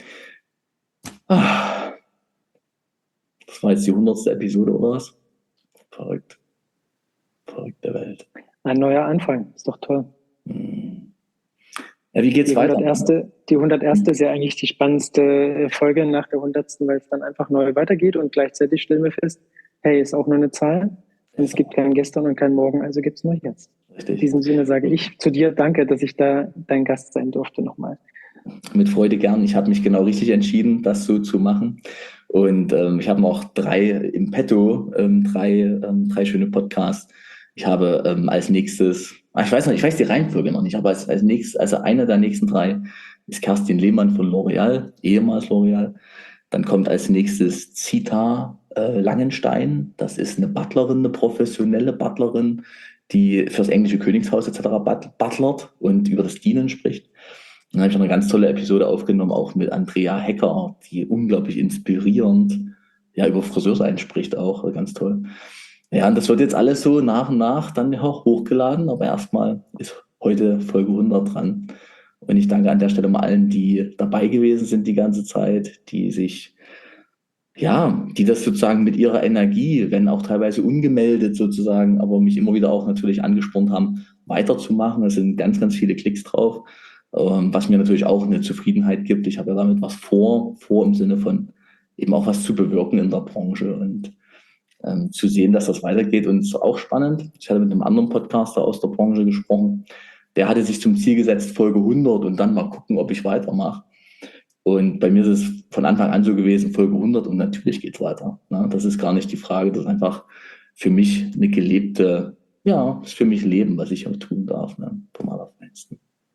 Ah, das war jetzt die hundertste Episode, oder was? Verrückt. Verrückte Welt. Ein neuer Anfang, ist doch toll. Hm. Ja, wie geht's die weiter? hunderterste. Die hunderterste ist ja eigentlich die spannendste Folge nach der hundertsten, weil es dann einfach neu weitergeht und gleichzeitig stellen wir fest, hey, ist auch nur eine Zahl und es gibt kein Gestern und kein Morgen, also gibt es nur jetzt. Richtig. In diesem Sinne sage ich zu dir danke, dass ich da dein Gast sein durfte nochmal. Mit Freude gern. Ich habe mich genau richtig entschieden, das so zu machen. Und ähm, ich habe noch drei im Petto, ähm, drei, ähm, drei schöne Podcasts. Ich habe ähm, als nächstes, ich weiß noch, ich weiß die Reihenfolge noch nicht, aber als, als nächstes, also eine der nächsten drei ist Kerstin Lehmann von L'Oreal, ehemals L'Oreal. Dann kommt als nächstes Zita äh, Langenstein. Das ist eine Butlerin, eine professionelle Butlerin, die fürs englische Königshaus et cetera butlert und über das Dienen spricht. Dann habe ich noch eine ganz tolle Episode aufgenommen, auch mit Andrea Hecker, die unglaublich inspirierend ja über Friseursein spricht auch, ganz toll. Ja, und das wird jetzt alles so nach und nach dann auch hochgeladen, aber erstmal ist heute Folge hundert dran. Und ich danke an der Stelle mal allen, die dabei gewesen sind die ganze Zeit, die sich, ja, die das sozusagen mit ihrer Energie, wenn auch teilweise ungemeldet sozusagen, aber mich immer wieder auch natürlich angespornt haben, weiterzumachen. Es sind ganz, ganz viele Klicks drauf, was mir natürlich auch eine Zufriedenheit gibt. Ich habe ja damit was vor, vor im Sinne von eben auch was zu bewirken in der Branche und ähm, zu sehen, dass das weitergeht. Und es ist auch spannend. Ich hatte mit einem anderen Podcaster aus der Branche gesprochen. Der hatte sich zum Ziel gesetzt, Folge hundert und dann mal gucken, ob ich weitermache. Und bei mir ist es von Anfang an so gewesen, Folge hundert und natürlich geht es weiter. Ne? Das ist gar nicht die Frage. Das ist einfach für mich eine gelebte, ja, das ist für mich Leben, was ich auch tun darf. Ne? Vom Allerfeinsten.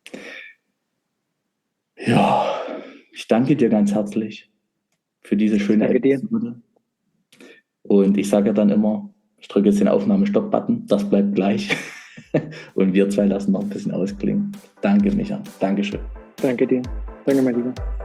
Ja, ich danke dir ganz herzlich für diese schöne Episode. Und ich sage ja dann immer, ich drücke jetzt den Aufnahme-Stopp-Button, das bleibt gleich. Und wir zwei lassen noch ein bisschen ausklingen. Danke, Micha. Dankeschön. Danke dir. Danke, mein Lieber.